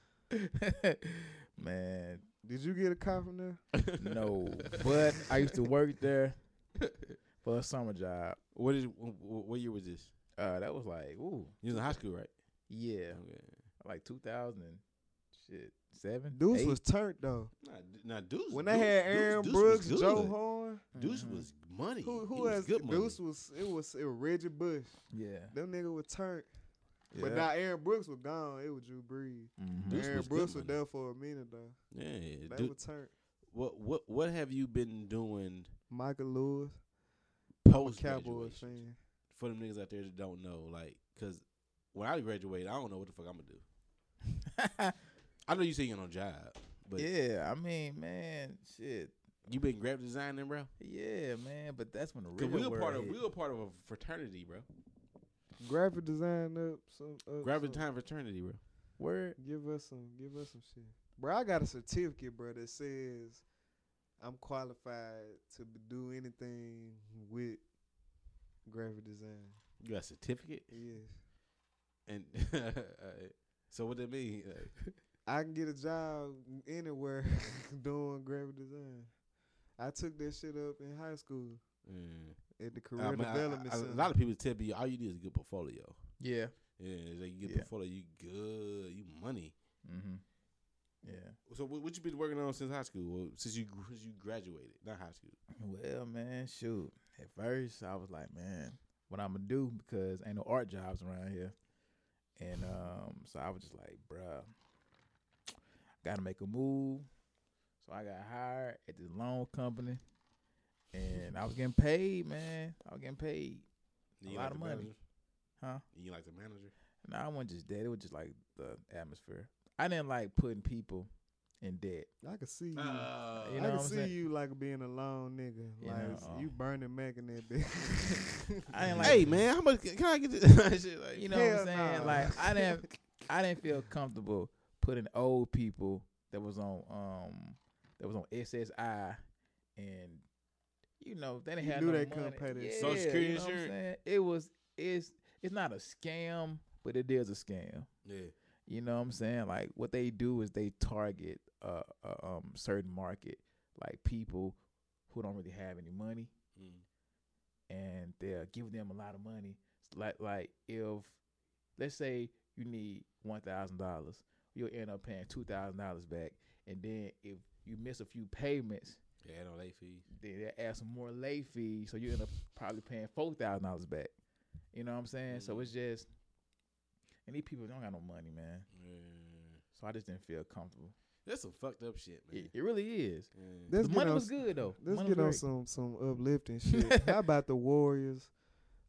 Man, Did you get a call from there? no. But I used to work there for a summer job. What year was this? That was like, ooh, You was in high school, right? yeah, Okay. like 2000 and shit, 7. Deuce 8. was turned though. Nah, Deuce. When they had Aaron Deuce Brooks, was Joe good. Horn, Deuce Mhm. was money. who He was else? good money. Deuce was Reggie Bush. Yeah. Them niggas was turned. Yeah. But now Aaron Brooks was gone. It was Drew Brees. Mhm. Deuce Aaron was good Brooks was money. there for a minute though. Yeah. They Dude, were turned. what have you been doing Michael Lewis, post Cowboys graduation fan. for them niggas out there that don't know? Like, cause when I graduate, I don't know what the fuck I'm gonna do. I know you say you're on a job, but Yeah, I mean, man, shit. you been graphic designing, bro. Yeah, man, but that's when the Cause real we were world part of hit. we were part of a fraternity, bro. Graphic design up some. Graphic some- design fraternity, bro. Word. Give us some shit, bro. I got a certificate, bro, that says I'm qualified to do anything with graphic design. You got a certificate, Yes, and so what that mean? I can get a job anywhere doing graphic design. I took that shit up in high school at the career I mean, development a center. lot of people tell me all you need is a good portfolio. Yeah. Yeah, it's like you get Yeah. portfolio, you good, you money. Mm-hmm. Yeah. So what you been working on since high school? Well, since you graduated, not high school. Well, man, shoot. At first, I was like, man, what I'm gonna do, because ain't no art jobs around here, and so I was just like, bruh, gotta make a move. So I got hired at this loan company, and I was getting paid, man. I was getting paid You lot like of the money. manager? huh? You like the manager? No, I wasn't just debt. It was just like the atmosphere. I didn't like putting people in debt. I can see you. You know I what can I'm see saying? you like being a lone nigga, You like know, you burning Mac in that bitch. I didn't like. Hey man, how much can I get this? Shit, like, You know what Hell I'm saying? nah. Like I didn't feel comfortable putting old people that was on SSI, and you know they didn't You have knew no they money. couldn't pay that Yeah, Social Security you know what I'm insurance? saying? It's not a scam, but it is a scam. yeah. You know what I'm saying? Like what they do is they target a certain market, like people who don't really have any money, Mm. and they'll give them a lot of money. Like if let's say you need $1,000, you'll end up paying $2,000 back, and then if you miss a few payments, Yeah, no late fees. then they'll add some more late fees, so you end up probably paying $4,000 back. You know what I'm saying? So it's just, and these people don't got no money, man. Yeah. So I just didn't feel comfortable. That's some fucked up shit, man. It really is. Yeah. Let's The get money on was s- good though. Let's Money get was on great. some uplifting shit. How about the Warriors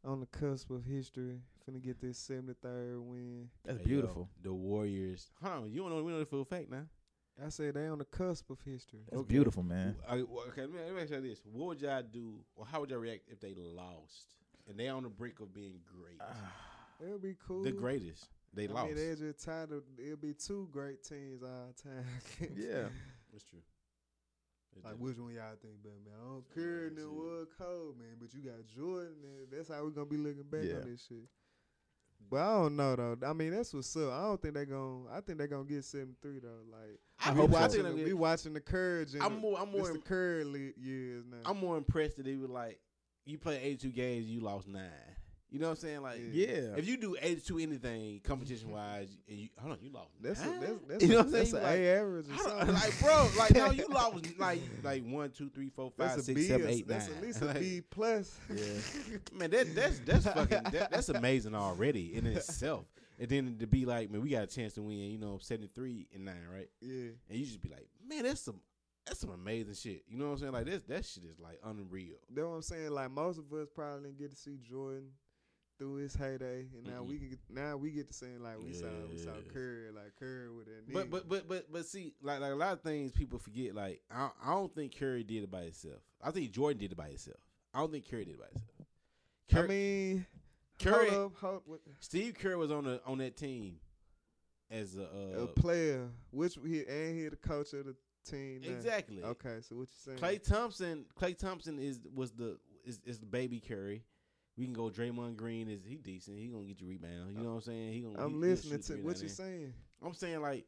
on the cusp of history. Finna get this 73rd win. That's Hey, yo, beautiful. the Warriors. Hold on, you don't know we know the full fact now. I said they on the cusp of history. That's Okay. beautiful, man. Okay, let me ask you this: what would y'all do, or how would y'all react if they lost and they on the brink of being great, It'll be cool. the greatest? They I lost. mean, they just tired of. It'll be 2 great teams all time. Yeah. That's true. Like, which one y'all think better, man? I don't care, and it was cold, man. But you got Jordan, and that's how we're gonna be looking back Yeah. on this shit. But I don't know though. I mean, that's what's up. I don't think they gon' I think they gonna get 73 though. Like I we hope so. watching, I think they we get- watching the Courage. And I'm more it's the Courage years now. I'm more impressed that they were like, you play 82 games, you lost 9. You know what I'm saying? Like, Yeah. if you do 82 anything competition wise, and you hold on, you lost. that's a, 9? that's you know what I'm that's saying? an Like, A average or I don't- something. like, bro, like no, you lost like 1, 2, 3, 4, 5, That's a 6, B. 7, 8, 9. That's at least a Like, B plus. Yeah, man, that's fucking that's amazing already in itself. And then to be like, man, we got a chance to win, 73 and 9, right? Yeah. And you just be like, man, that's some amazing shit. You know what I'm saying? Like that shit is like unreal. That's what I'm saying. Like most of us probably didn't get to see Jordan through his heyday, and now we get to see like we saw Curry, like Curry with that. Nigga. But see, like a lot of things people forget. Like I don't think Curry did it by himself. I think Jordan did it by himself. I don't think Curry did it by himself. I mean, Curry, hold up, Steve Kerr was on that team as a player, which he the coach of the team. Now. exactly. Okay, so what you saying? Klay Thompson is the baby Curry. We can go Draymond Green. He decent? He gonna get you rebound. You know what I'm saying? I'm listening to what you're saying. I'm saying like,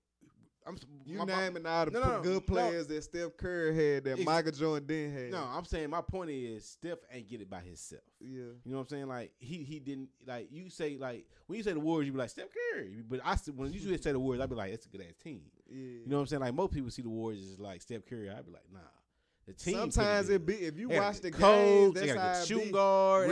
You naming all the good players that Steph Curry had that Michael Jordan didn't have. No, I'm saying my point is Steph ain't get it by himself. Yeah. You know what I'm saying? Like he didn't, like you say, like when you say the Warriors, you be like Steph Curry. But when you say the Warriors, I be like, that's a good ass team. Yeah. You know what I'm saying? Like most people see the Warriors as like Steph Curry. I be like, nah. The team. Sometimes it be if you watch the coach, games, that's how it shooting be. guard.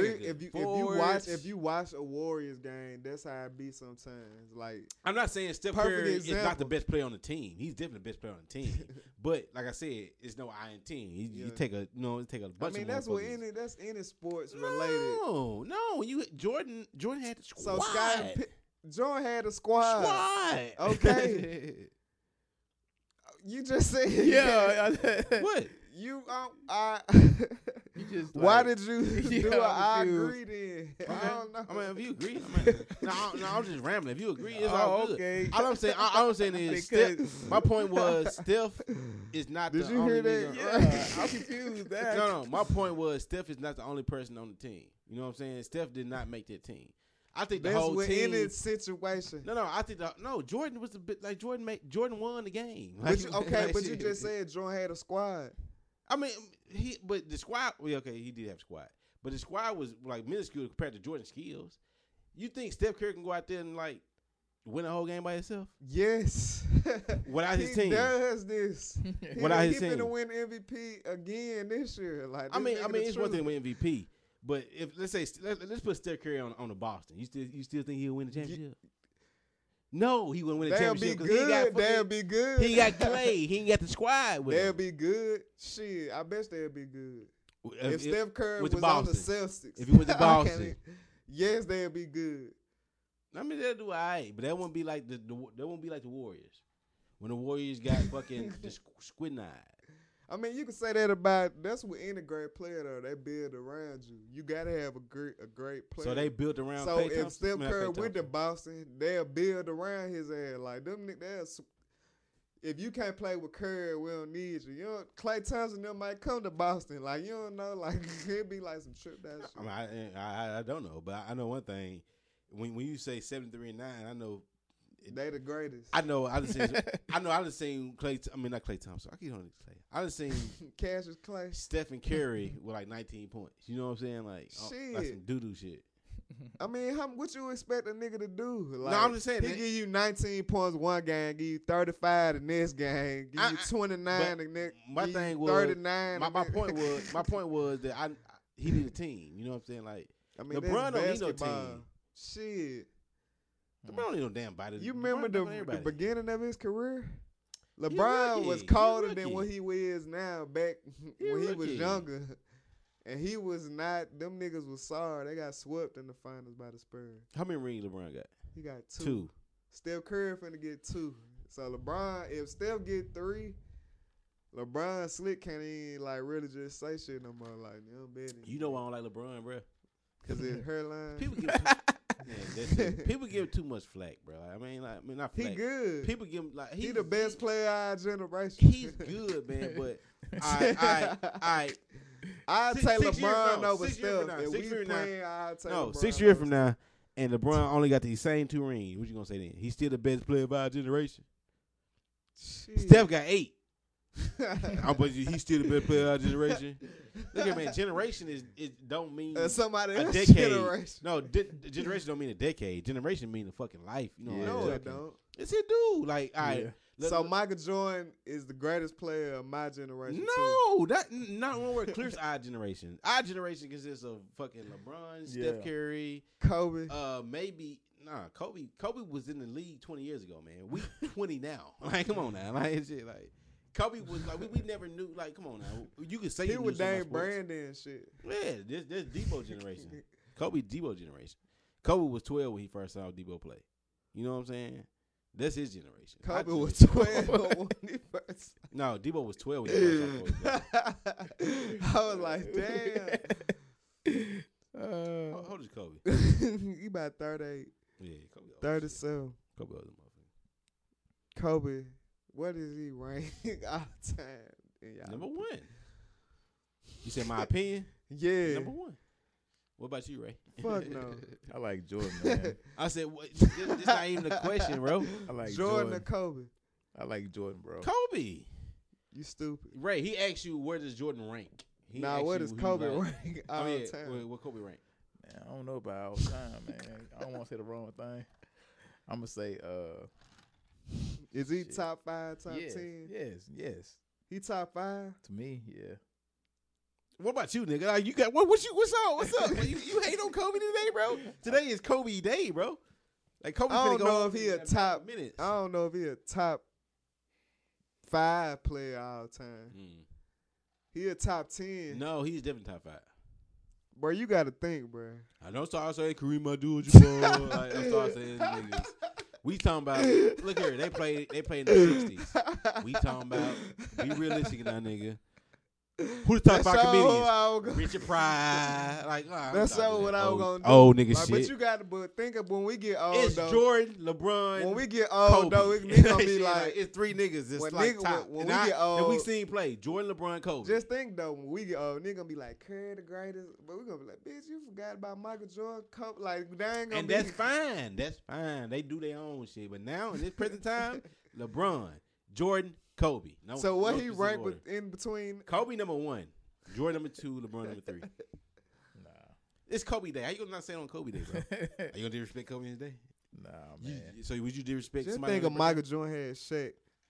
If you watch a Warriors game, that's how it be sometimes. Like I'm not saying Steph perfect Curry is not example. the best player on the team. He's definitely the best player on the team. But like I said, it's no I in team. You take a bunch. I mean, of that's what motherfuckers. any sports related. No, Jordan had the squad. So Jordan had a squad. Squad. Okay. You just said Yeah. What? You You just why like- did you Yeah, do I I'm agree then? I don't know. I mean, if you agree, no, I'm just rambling. If you agree, it's Oh, all good. okay. All I'm saying is, Steph, my point was Steph is not Did the you only hear that? nigga. Yeah, I'm confused. That No. My point was Steph is not the only person on the team. You know what I'm saying? Steph did not make that team. I think the That's whole with team. any situation. No. I think Jordan was a bit like Jordan won the game. But you, Like, but you just said Jordan had a squad. I mean, but the squad. Well, okay, he did have a squad, but the squad was like minuscule compared to Jordan's skills. You think Steph Curry can go out there and like win a whole game by himself Yes. without his he team? does this. Without his He team. finna win MVP again this year. Like I this mean, nigga the it's one truth. thing to win MVP, but if let's put Steph Curry on the Boston, you still think he'll win the championship? No, he wouldn't win the They'll be championship. 'Cause he ain't good. They'll got be good. he got Clay. He ain't got the squad with They'll him. be good. Shit, I bet they'll be good. If If Steph Curry with was the on the Boston. Celtics, If he went to I can't Boston. even- yes, they'll be good. I mean, they'll do all right, but that won't be like the won't be like the Warriors. When the Warriors got fucking the squid eye. I mean, you can say that about that's with any great player though. They build around you. You gotta have a great player. So they built around. So Klay if Thompson? Steph I mean, not Curry Klay went to Thompson. Boston, they'll build around his ass. Like them niggas, if you can't play with Curry, we don't need you. You know, Klay Thompson them might come to Boston. Like you don't know, like it'd be like some trip down shit. I mean, I don't know, but I know one thing. When you say 73 and 9, I know. They the greatest. I just seen Klay. I mean, not Klay Thompson. I keep on Klay. I just seen Cassius Clay. Stephen Curry with like 19 points. You know what I'm saying? Like Shit. some doo doo shit. I mean, what you expect a nigga to do? Like, I'm just saying he that- give you 19 points one game, give you 35 the next game, give you 29 the next. My give thing you was 39. My point was that he need a team. You know what I'm saying? Like I mean, LeBron don't need no basketball. team. Shit, LeBron don't need no damn body. you LeBron remember better than the everybody. beginning of his career? He a LeBron rookie. was He a colder than rookie. what he is now. Back He a when he was rookie. younger, And he was not. Them niggas was sorry. They got swept in the finals by the Spurs. How many rings LeBron got? He got 2. 2. Steph Curry finna get 2. So LeBron, if Steph get 3, LeBron slick can't even like really just say shit no more. Like, I'm betting. You know why I don't like LeBron, bro? Cause his hairline. People give people give too much flack, bro. I mean, not flack. He good. People give him like He the best player our generation. He's good, man. But I I'd Six- take 6 years LeBron from now, over 6 years from Steph. now, If 6 we years from now. playing, I'd take no LeBron 6 years over from now, and LeBron only got these same 2 rings. What you gonna say then? He's still the best player of our generation. Shit. Steph got 8. But he's still the best player of our generation. Look at man, generation it don't mean somebody a else's decade. generation. No, generation don't mean a decade. Generation mean a fucking life. You know? Yeah. No, what I'm it saying? don't. Yes, it do. Like, all right. Yeah. So Michael Jordan is the greatest player of my generation. too. No, that not one word clears our generation. Our generation consists of fucking LeBron, Steph Yeah. Curry, Kobe. maybe Kobe. Kobe was in the league 20 years ago, man. We 20 now. Like, come on now. Like, shit, like Kobe was like we never knew. Like, come on now. You could say He you was knew so much Dame sports. Brandon and shit. Yeah, this Debo generation. Kobe Debo generation. Kobe was 12 when he first saw Debo play. You know what I'm saying? That's his generation. Our Kobe was generation. 12 when he first. No, Debo was 12 when he first saw Kobe play. I was like, damn. How old is Kobe? He about 38, Yeah, Kobe. old 37. shit. Kobe was a motherfucker. Kobe, what is he rank all time? in y'all? Number 1. You said my opinion? Yeah. Number 1. What about you, Ray? Fuck no. I like Jordan, man. I said, what? This not even a question, bro. I like Jordan Jordan. or Kobe? I like Jordan, bro. Kobe. You stupid. Ray, he asked you, where does Jordan rank? He Nah, asked what you is who you Kobe like. rank all Oh, yeah. time? What Kobe rank? Man, I don't know about all time, man. I don't want to say the wrong thing. I'm gonna say, Is he shit. top 5, top yes, 10? yes. He top 5? To me, yeah. What about you, nigga? Like, you got what's up? What's up? you hate on Kobe today, bro? Today is Kobe Day, bro. Like Kobe. I don't finna go know off if he in a about top. minutes. I don't know if he a top 5 player all time. He a top 10. No, he's definitely top 5. Bro, you got to think, bro. I don't start saying Kareem Abdul-Jabbar. Like, I start saying niggas. We talking about. Look here, they play in the 60s. We talking about. Be realistic now, nigga. Who the top 5 comedians? Richard Pryor. Like, That's so what I was gonna do. Old nigga Like, shit. but you got to think of when we get old, It's though. Jordan, LeBron. When we get old, Kobe. though, it's gonna be Shit, like. it's 3 niggas. It's when like nigga- top. when And we I- get and we old- seen play Jordan, LeBron, Kobe. Just think though, when we get old, nigga gonna be like Curry the greatest, but we gonna be like, bitch, you forgot about Michael Jordan, Kobe. Like, they ain't gonna And be. that's fine. That's fine. They do their own shit. But now in this present time, LeBron, Jordan, Kobe. No, So what no he specific ranked order. in between? Kobe number 1, Jordan number 2, LeBron number 3. Nah. It's Kobe Day. How you gonna not say it on Kobe Day, bro? Are you gonna disrespect Kobe Day? Nah, man. So would you disrespect Just somebody? think on of their Michael Jordan had Shaq.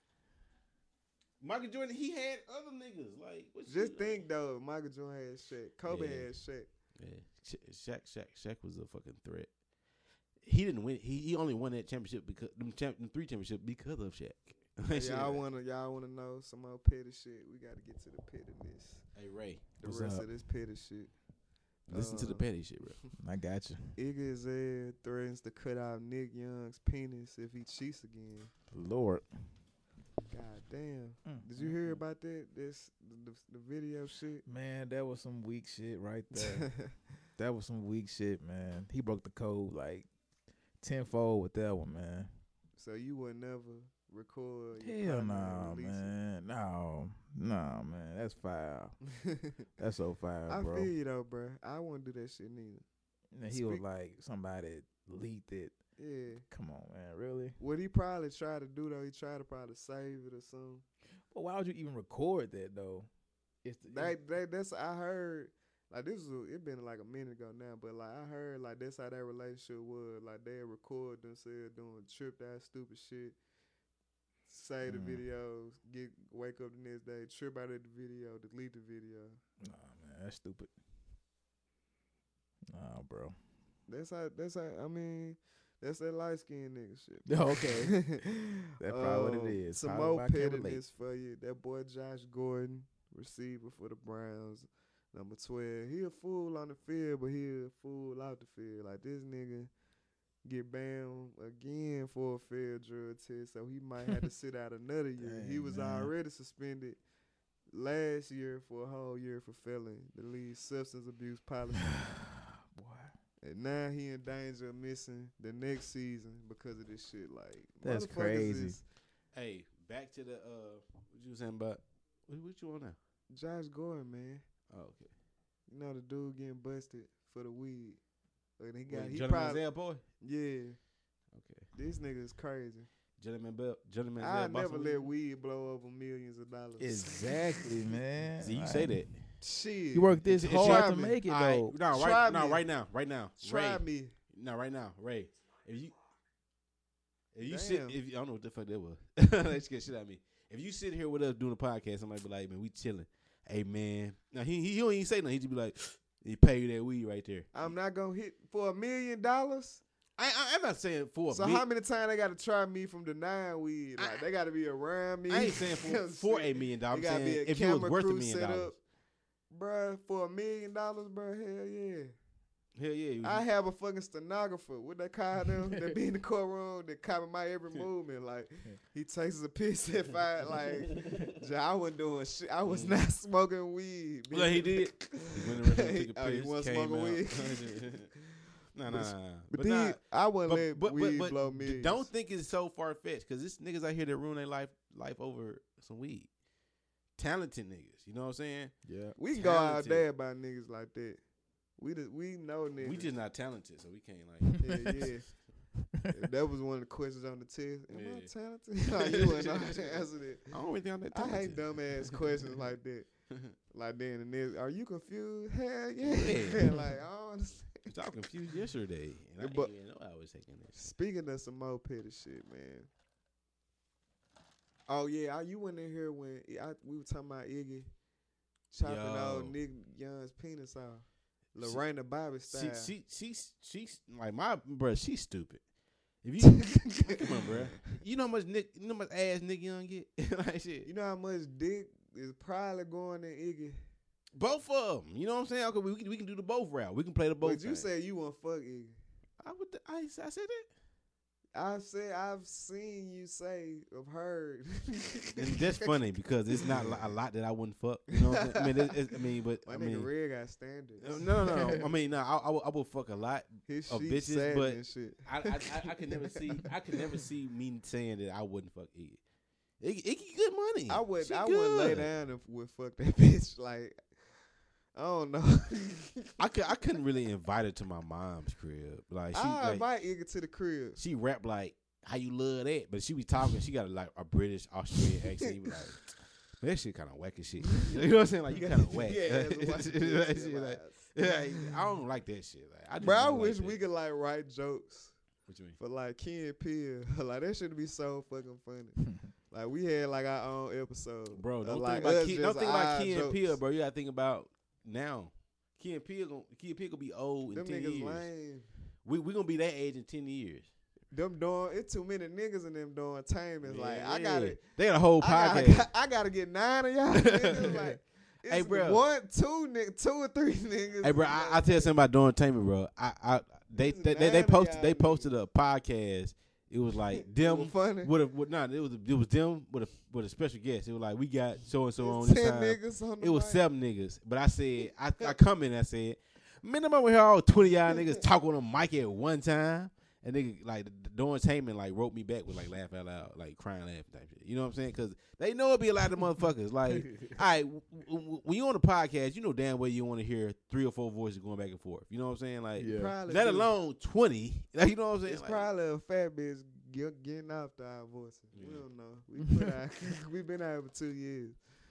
Michael Jordan, he had other niggas. Like, what Just shit, think though, Michael Jordan had Shaq. Kobe Yeah. had Shaq. Yeah, Shaq was a fucking threat. He didn't win. He only won that championship because them 3 championships because of Shaq. Hey, Shit, y'all like- wanna know some more petty shit? We gotta get to the pettiness. Hey Ray, The What's rest up? of this petty shit. listen to the petty shit, bro. I got you. Iggy Azalea threatens to cut out Nick Young's penis if he cheats again. Lord. God damn. Did you hear about that? The video shit? Man, that was some weak shit right there. That was some weak shit, man. He broke the code like tenfold with that one, man. So you would never record your Hell partner no, and release man. No, man. That's foul. it? That's so foul, I bro. feel you though, bro. I wouldn't do that shit neither. And he was Speak- like, somebody leaked it. Yeah. Come on, man. Really? What he probably tried to do though, he tried to probably save it or something. But why would you even record that though? It's the, That's I heard. Like it been like a minute ago now, but like I heard like that's how that relationship was. Like they record themselves doing tripped out stupid shit, say the videos, wake up the next day, trip out of the video, delete the video. nah, man. That's stupid. Nah, bro. That's how I mean, that's that light skinned nigga shit. Okay. That's probably what it is. Some Probably more why I can't relate. pettiness for you. That boy Josh Gordon, receiver for the Browns, Number 12, he a fool on the field, but he a fool off the field. Like, this nigga get banned again for a failed drug test, so he might have to sit out another year. He Dang, was man. already suspended last year for a whole year for failing the league's substance abuse policy. Boy, And now he in danger of missing the next season because of this shit. Like, That's motherfuckers crazy. is Hey, back to the what you was saying about what you on now? Josh Gordon, man. Oh, okay. You know the dude getting busted for the weed. And he got Wait, he Gentleman probably Zell boy. yeah. Okay. This nigga is crazy. Gentleman Zell. I never Boston let Weed? weed blow over millions of dollars. exactly, man. See, you Like, say that. Shit. You work this It's hard try to me. make it All right, though. no, Try right, no, me. right now, Try Ray. me. No, right now, Ray. If you Damn. sit, if you, I don't know what the fuck that was. Let's get shit out of me. If you sit here with us doing a podcast, somebody be like, man, we chilling. Hey man, now he don't even say nothing. He just be like, he pay you that weed right there. I'm not gonna hit for $1 million. I'm not saying for So how many times they gotta try me from denying weed? Like they gotta be around me. I ain't saying for $1 million. I'm They gotta be saying a if it was camera worth $1 crew million. set up. Bruh, for $1 million, bruh, hell yeah. Hell yeah. I have a fucking stenographer. What they call them? That be in the courtroom that copy my every movement. Like, he takes a piss if I, like, I wasn't doing shit. I was not smoking weed. bitch. Well, he did. He went in the restroom, took a Oh, he piss, wasn't came smoking out. weed? Nah. But nah. then, I wouldn't let weed but blow me. don't think it's so far fetched because this niggas out here that ruin their life over some weed. Talented niggas, you know what I'm saying? Yeah. We can go out talented. there about niggas like that. We know niggas. We just not talented, so we can't like. Yeah. If that was one of the questions on the test. Am I Yeah. talented? No, you wouldn't know how to answer that. I don't really think I'm that I talented. hate dumbass questions like that. Like then and this, are you confused? Hell yeah. Yeah. Like I don't understand. I was confused yesterday, and I didn't But- even know I was taking this. Speaking of some more petty shit, man. Oh yeah, you went in here when we were talking about Iggy chopping Yo. old Nick Young's penis off, Lorena Bobbitt style. She's like my bruh. She's stupid. If you come on, bruh. You know how much ass Nick Young get? Like shit. You know how much dick is probably going in Iggy. Both of them. You know what I'm saying? Okay, we can do the both route. We can play the both. But you thing. said you want fuck Iggy. I said that. I've seen you say, I've heard. And that's funny because it's not a lot that I wouldn't fuck. You know what I'm saying? I mean, but My I nigga mean, Red got standards. no. I mean, no. I will fuck a lot His of shit bitches, sad but and shit. I could never see. I could never see me saying that I wouldn't fuck Iggy. Iggy good money. I wouldn't She lay good. down if we fuck that bitch. Like, I don't know. I couldn't really invite her to my mom's crib. Like she I like, invite Iggy to the crib. she rap like how you love that, but she be talking. She got a British Australian accent. You be like, man, that shit kind of whack as shit. You know what I'm saying? Like you kind of whack. Yeah, that's That shit, like, I don't like that shit. Like I just Bro, I don't like wish that. we could like write jokes What you mean? for like Key and Peele. Like that should be so fucking funny. Like we had like our own episode. Bro, don't like think about us Key. just Don't think about our Key and jokes. Peele, bro. You gotta think about now. Key and Peele gonna be old Them in 10 niggas years. lame. We gonna be that age in 10 years. Them doing it's too many niggas in them doing entertainment. Like I Yeah. gotta They got a whole podcast. I gotta get 9 of y'all niggas. Like it's Hey, bro. 1, 2 or 3 niggas. Hey, bro, I tell you something about doing entertainment, bro. They posted a podcast. It was like them funny. it was them with a special guest. It was like we got so and so on It's this 10 time. niggas on the It was mic. 7 niggas, but I said I come in and I said, man, I'm over here all 20 y'all niggas talking on the mic at one time. And nigga, like, the Dorrance Heyman, like, wrote me back with, like, laugh out loud, like, crying, laughing type shit. You know what I'm saying? Because they know it be a lot of motherfuckers. Like, all right, when you on a podcast, you know damn well you want to hear 3 or 4 voices going back and forth. You know what I'm saying? Like, Yeah. Probably let do. alone 20. Like, you know what I'm saying? It's Like, probably a fat bitch getting after our voices. We Yeah. don't know. We been out for 2 years.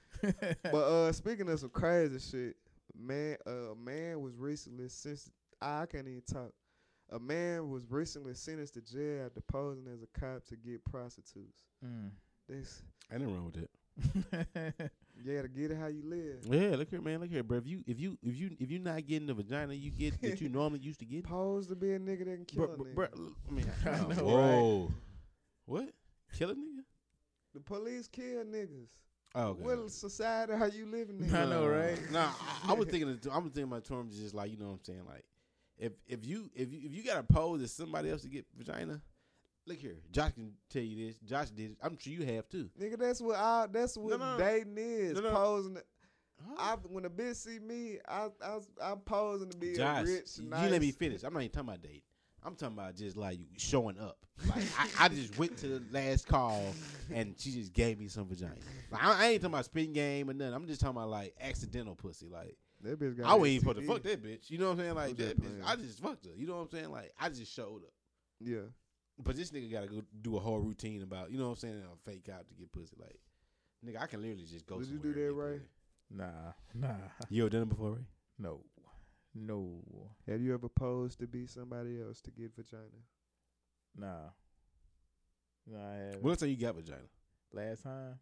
But speaking of some crazy shit, man, a man was recently sentenced. I can't even talk. A man was recently sentenced to jail after posing as a cop to get prostitutes. This, ain't nothing wrong with that. you gotta get it how you live. Yeah, look here, man. Look here, bro. If you not getting the vagina you get that you normally used to get, Pose to be a nigga that can kill a nigga. bro, I mean, I know, whoa, what? Kill a nigga? The police kill niggas. Oh, okay. What society are you living in? I know, right? Nah, I was thinking. I was thinking about terms just like, you know what I'm saying. Like, if you got to pose as somebody else to get vagina, look here. Josh can tell you this. Josh did it. I'm sure you have too. Nigga, that's what No. dating is. No. Posing. Huh? When a bitch see me, I'm posing to be Josh, a rich, you nice. let me finish. I'm not even talking about dating. I'm talking about just like showing up. Like I just went to the last call and she just gave me some vagina. Like I ain't talking about spin game or nothing. I'm just talking about like accidental pussy. Like That bitch got I wasn't even supposed to STD. fuck that bitch. You know what I'm saying? Like I'm just that bitch, playing. I just fucked her. You know what I'm saying? Like I just showed up. Yeah. But this nigga gotta go do a whole routine about, you know what I'm saying, fake out to get pussy. Like, nigga, I can literally just go Did you somewhere do that, and get Ray? pussy. Nah. You ever done it before, Ray? No. Have you ever posed to be somebody else to get vagina? Nah. No, I haven't. Well, let's say you got vagina. Last time?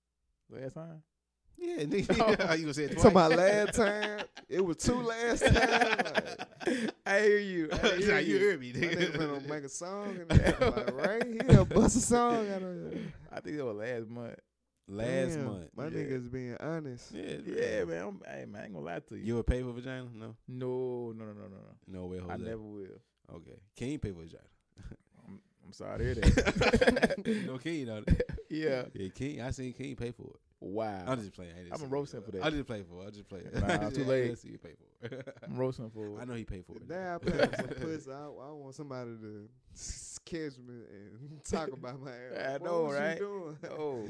Yeah, nigga. You gonna say it twice? So my last time, it was two last times. Like, I hear you. Nah, you heard me, my nigga nigga. finna make a song and like, right here, bust a song out of it. I think it was last month. Last Damn, month. my Yeah. nigga's being honest. Yeah, man. Hey, man, I ain't gonna lie to you. You ever pay for vagina? No. No. No way, Jose. I never will. Okay. King pay for vagina. I'm sorry to hear that. You know King, though. Yeah. Yeah, King. I seen King pay for it. Wow. I'm just playing. I'm a roast him for that. I just play for it. I just play it. Nah, too late. I see you pay for it. I'm roasting for I it. know he paid for it. Damn, I play with some pussy. I want somebody to catch me and talk about my ass. I What know, was right? You doing? Oh.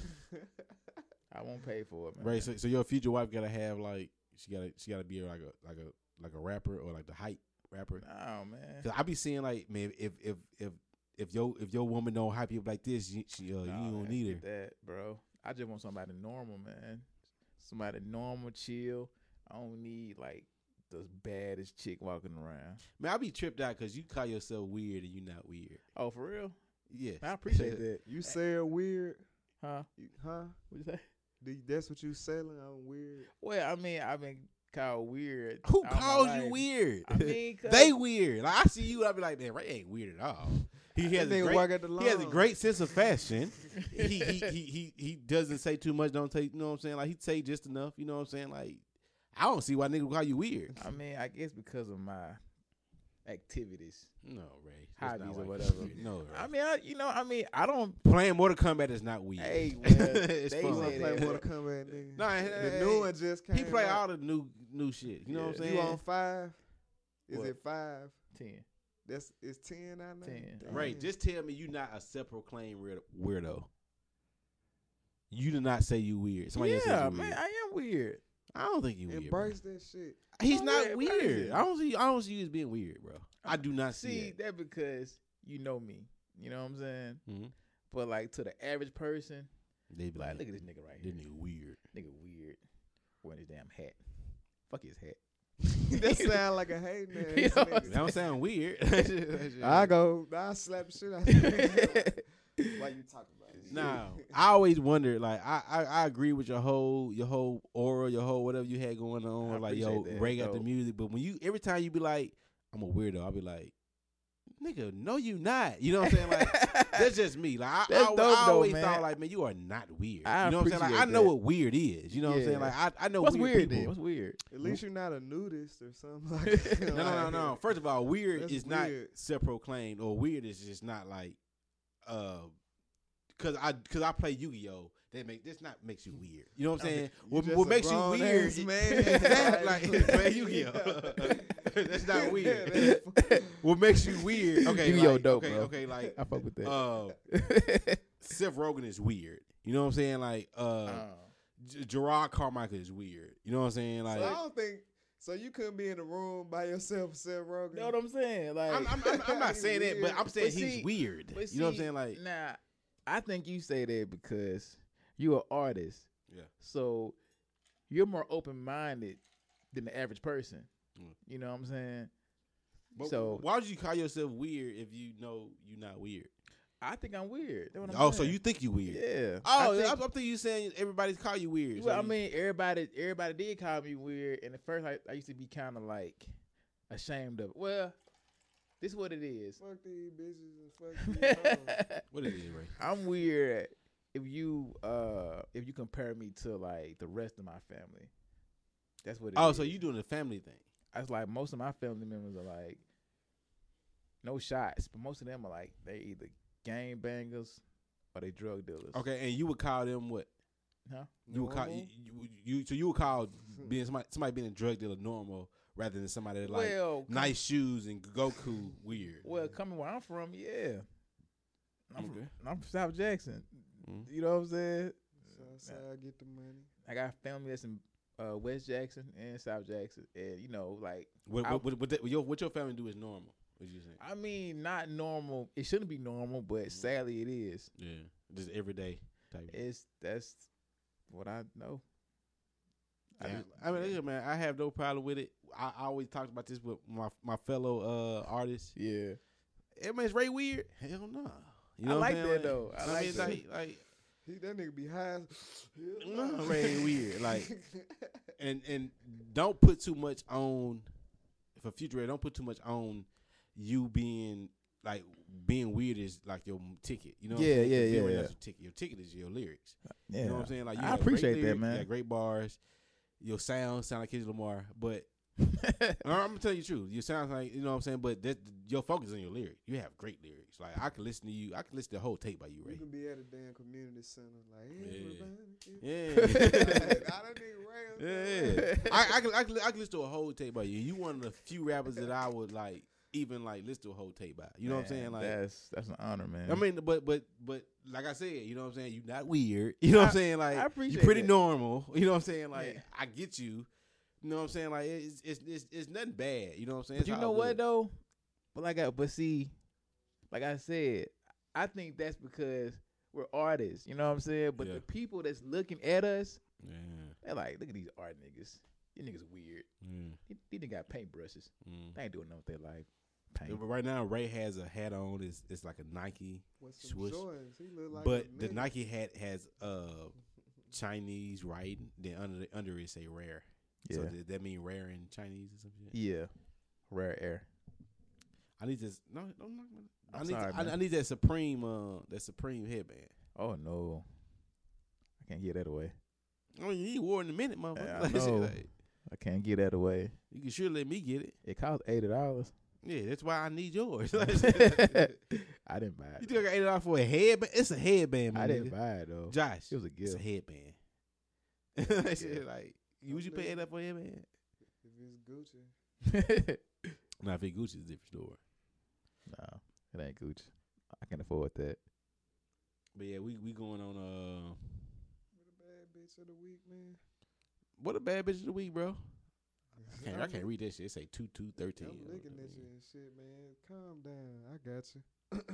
I won't pay for it, man. Right, so your future wife gotta have like she gotta be like a rapper or like the hype rapper. Oh man. Cause I be seeing like, man, if your woman don't hype you up like this, you don't need her. That, bro. I just want somebody normal, man. Somebody normal, chill. I don't need like the baddest chick walking around. Man, I be tripped out because you call yourself weird and you not weird. Oh, for real? Yeah, I appreciate that. You said weird, Huh? huh? What'd you say? That's what you selling? I'm weird. Well, I mean, I've been called weird. Who all my calls you life. weird? I mean, 'cause They weird. Like I see you, I be like, man, Ray ain't weird at all. He has That a nigga great, work at the he has a lawn. great sense of fashion. he doesn't say too much. Don't take. You know what I'm saying? Like he say just enough. You know what I'm saying? Like I don't see why niggas call you weird. I mean, I guess because of my activities. No, Ray. That's Hobbies not or why you whatever. weird. No, Ray. I mean, I don't. Playing Mortal Kombat is not weird. Hey, well, it's they You fun. wanna say play that. Mortal Kombat, nigga? Nah, The new one just came He play out. all the new shit. You know what I'm saying? You on 5? Is What? it 5? 10. It's 10 out now. 10. Damn. Ray, just tell me you not a self-proclaimed weirdo. You did not say you weird. Somebody else said Yeah, you man, weird. I am weird. I don't think you weird. bro. Embrace that shit. He's Oh, not yeah, weird. crazy. I don't see you as being weird, bro. I do not see See, that because you know me. You know what I'm saying? that. Mm-hmm. But like to the average person, They be like, like, look at this nigga right this here. nigga weird. Nigga weird. Wearing his damn hat. Fuck his hat. That sound like a hating ass You know what That nigga. don't sound weird. I slap the shit out of you. Why you talking about it? Nah, I always wonder. Like, I agree with your whole aura, your whole whatever you had going on. I Like, yo, appreciate that, Ray got the though. music, but when every time you be like, I'm a weirdo, I'll be like, nigga, no, you not. You know what I'm saying? Like, that's just me. Like, I That's dope, I though, always man. thought like, man, you are not weird. I you know what I'm saying? Like, I appreciate know that. what weird is. You know what I'm saying? Yeah. Like, I know What's weird weird people. then? What's weird? At least you're not a nudist or something like that. No. First of all, weird That's is not weird. self-proclaimed, or weird is just not like, cause I play Yu-Gi-Oh. This not makes you weird. You know what I'm saying? You just What a makes you grown weird? ass man. Exactly, like play Yu-Gi-Oh. That's not weird. What makes you weird? Okay, Yu-Gi-Oh like, dope, okay, bro. okay, like I fuck with that. Seth Rogen is weird. You know what I'm saying? Like Gerard Carmichael is weird. You know what I'm saying? Like So I don't think. So you couldn't be in the room by yourself, Seth Rogen. know what I'm saying? Like, I'm not saying that, but I'm saying But he's see- weird. but You know what I'm see, saying? Like nah, I think you say that because you're an artist. Yeah. So you're more open minded than the average person. Mm. You know what I'm saying? But So- why would you call yourself weird if you know you're not weird? I think I'm weird. That's what I'm Oh, so saying. you think you weird? Yeah. Oh, I I'm think, thinking you saying everybody's call you weird. well, so I you- mean, everybody did call me weird, and at first I used to be kind of like ashamed of it. Well, this is what it is. Fuck these bitches and fuck these hoes. what is it, Ray? I'm weird if you compare me to like the rest of my family, that's what it is. Oh, so you doing the family thing? That's like most of my family members are like no shots, but most of them are like they either gang bangers or they drug dealers. Okay, and you would call them what? Huh? You would call so you would call being somebody being a drug dealer normal rather than somebody that like nice shoes and Goku weird. Well, coming where I'm from, yeah. I'm Okay. from South Jackson. Mhm. You know what I'm saying? So I get the money. I got family that's in West Jackson and South Jackson, and you know, like What your family do is normal? What you saying? I mean, not normal. It shouldn't be normal, but sadly, it is. Yeah, just everyday type. That's what I know. Yeah. I mean, look, man, I have no problem with it. I always talked about this with my fellow artists. Yeah, Everybody's Ray weird. Hell no. You know I what like I'm that saying? though. I like mean, that. like That nigga be high. no, Ray ain't weird. Like, and don't put too much on for future Ray. Don't put too much on you being weird is like your ticket. You know? What I'm saying? 'Cause being weird is your ticket. Your ticket is your lyrics. Yeah, You know what I'm saying? Like, you I have appreciate great that, lyrics, man. You got great bars. Your sound like Kendrick Lamar, but I'm gonna tell you the truth. You sound like, you know what I'm saying, but your focus is on your lyrics. You have great lyrics. Like, I can listen to you. I can listen to the whole tape by you, Ray. You can be at a damn community center, like, hey, Yeah. everybody. I don't need Ray. Yeah. I can listen to a whole tape by you. You one of the few rappers that I would like even like listen to a whole tape by. You know what I'm saying? Like, that's an honor, man. I mean, but like I said, you know what I'm saying? You're not weird. You know what I'm saying? Like, I appreciate you're pretty that. normal. You know what I'm saying? Like, Yeah. I get you. You know what I'm saying? Like, it's nothing bad. You know what I'm saying? But you know what though? But see, like I said, I think that's because we're artists. You know what I'm saying? But Yeah. the people that's looking at us, Yeah. they're like, look at these art niggas. These niggas weird. These niggas got paintbrushes. They ain't doing nothing with their life. Paint. But right now, Ray has a hat on. It's like a Nike With some swoosh. Jordans. He look like But a the nigga. Nike hat has Chinese writing. Then under it say rare. Yeah. So does that mean rare in Chinese or something? Yeah. Rare air. I need this. No, I'm not. I'm sorry, man. I need that Supreme headband. Oh no. I can't get that away. I mean, you wore it in a minute, motherfucker. Yeah, I Like, know. like, I can't get that away. you can sure let me get it. It cost $80. Yeah, that's why I need yours. I you didn't buy it. think I got $80 for a headband? It's a headband, man. I didn't buy it though. Josh, It was a it's a gift. headband. That shit, like, would you pay $80 for a headband? If it's Gucci. Nah, if it's Gucci, it's a different story. No, it ain't Gucci. I can afford that. But yeah, we going on. What a bad bitch of the week, man. What a bad bitch of the week, bro. I can't read that shit. It say 2213. I'm looking at you and shit, man. Calm down. I got you.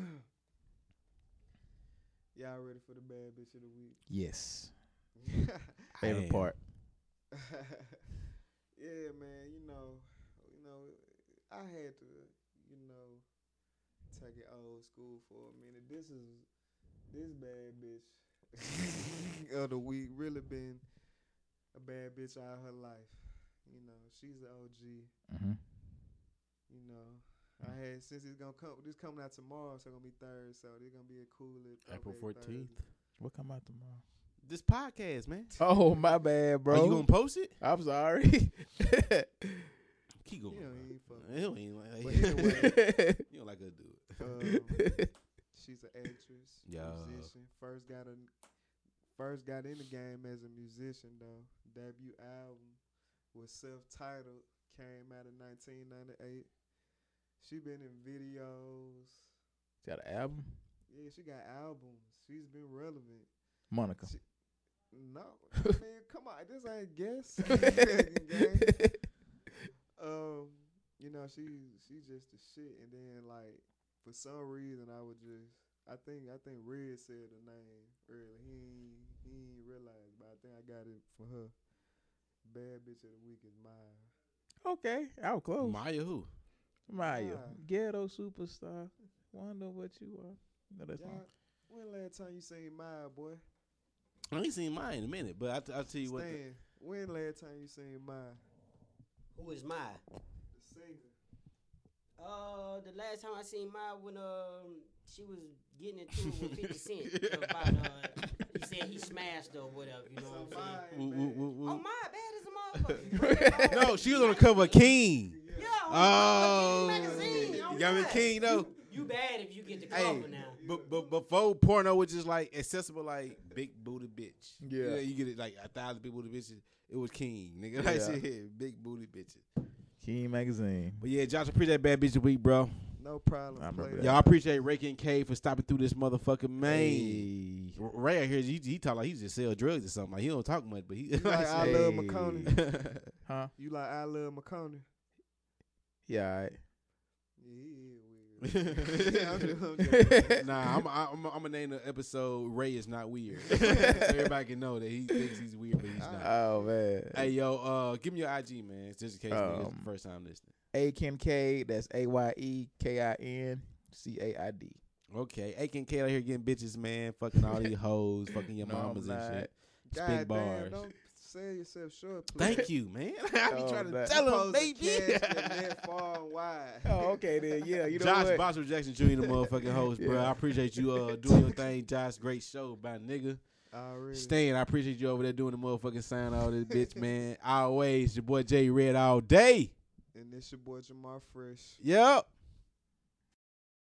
Y'all ready for the bad bitch of the week? Yes. I Favorite am. part. Yeah, man. You know, I had to, take it old school for a minute. This bad bitch of the week really been a bad bitch all her life. You know, she's an OG. Mm-hmm. You know, I had since it's gonna come. This coming out tomorrow, so it's gonna be third. So it's gonna be a cool little April throwback 14th. Thursday. What come out tomorrow? This podcast, man. Oh, my bad, bro. Are you gonna post it? I'm sorry. Keep going. You know, bro. he ain't fucking. He don't even like. But anyway, You don't like her to do it. She's an actress, Yeah. musician. First got in the game as a musician though. Debut album was self-titled. Came out in 1998. She been in videos. Got an album? Yeah, she got albums. She's been relevant. Monica. No, I mean, come on, this ain't guess. You know, she just the shit. And then like for some reason, I think Red said the name earlier. He ain't realized, but I think I got it for her. Bad bitch of the week is Maya. Okay, I was close. Maya who? Maya. Maya. Ghetto superstar. Wonder what you are. No, that's Y'all, not. when last time you seen Maya, boy? I ain't seen Maya in a minute, but I'll tell you what. Stan, when last time you seen Maya? Who is Maya? The singer. The last time I seen Maya when she was getting into it with 50 Cent about he said he smashed her or whatever. You know what I'm saying? Oh, my bad as a motherfucker. No, she was on the cover of King. Yeah, Oh, on the magazine. Oh, you got me yeah. King though. You bad if you get the Hey, cover now. but before porno was just like accessible, like big booty bitch. Yeah. You get it like 1,000 big booty bitches. It was King, nigga. Like Yeah. shit, big booty bitches. King Magazine. But yeah, Josh, appreciate Bad Bitch of the Week, bro. No problem. I remember player. that. Y'all appreciate Ray and K for stopping through this motherfucking man. Hey. Ray out here, he talk like he just sell drugs or something. Like he don't talk much, but he You like I Hey. Love McConaughey? Huh? You like I Love McConaughey? Yeah, all right. Yeah, I'm just Nah, I'm gonna name the episode "Ray is not weird," so everybody can know that he thinks he's weird, but he's not. Oh, man. Hey yo, give me your IG, man, just in case niggas Um, the first time listening. Akincaid, that's AYEKINCAID. Okay, Aiken K out here getting bitches, man, fucking all these hoes, fucking your No, I'm mamas and not. shit. God Spit damn, bars. don't sell yourself short, please. Thank you, man. I be Oh, trying to that- tell him, Supposed to baby. cast your net far and wide. Oh, okay then. Yeah, you know Josh what? Boswell Jackson Jr. the motherfucking host, bro. Yeah. I appreciate you doing your thing, Josh. Great show, by nigga. Already. Stan, I appreciate you over there doing the motherfucking sign all this bitch, man. Always, your boy Jay Red all day. And this your boy Jamar Fresh. Yep.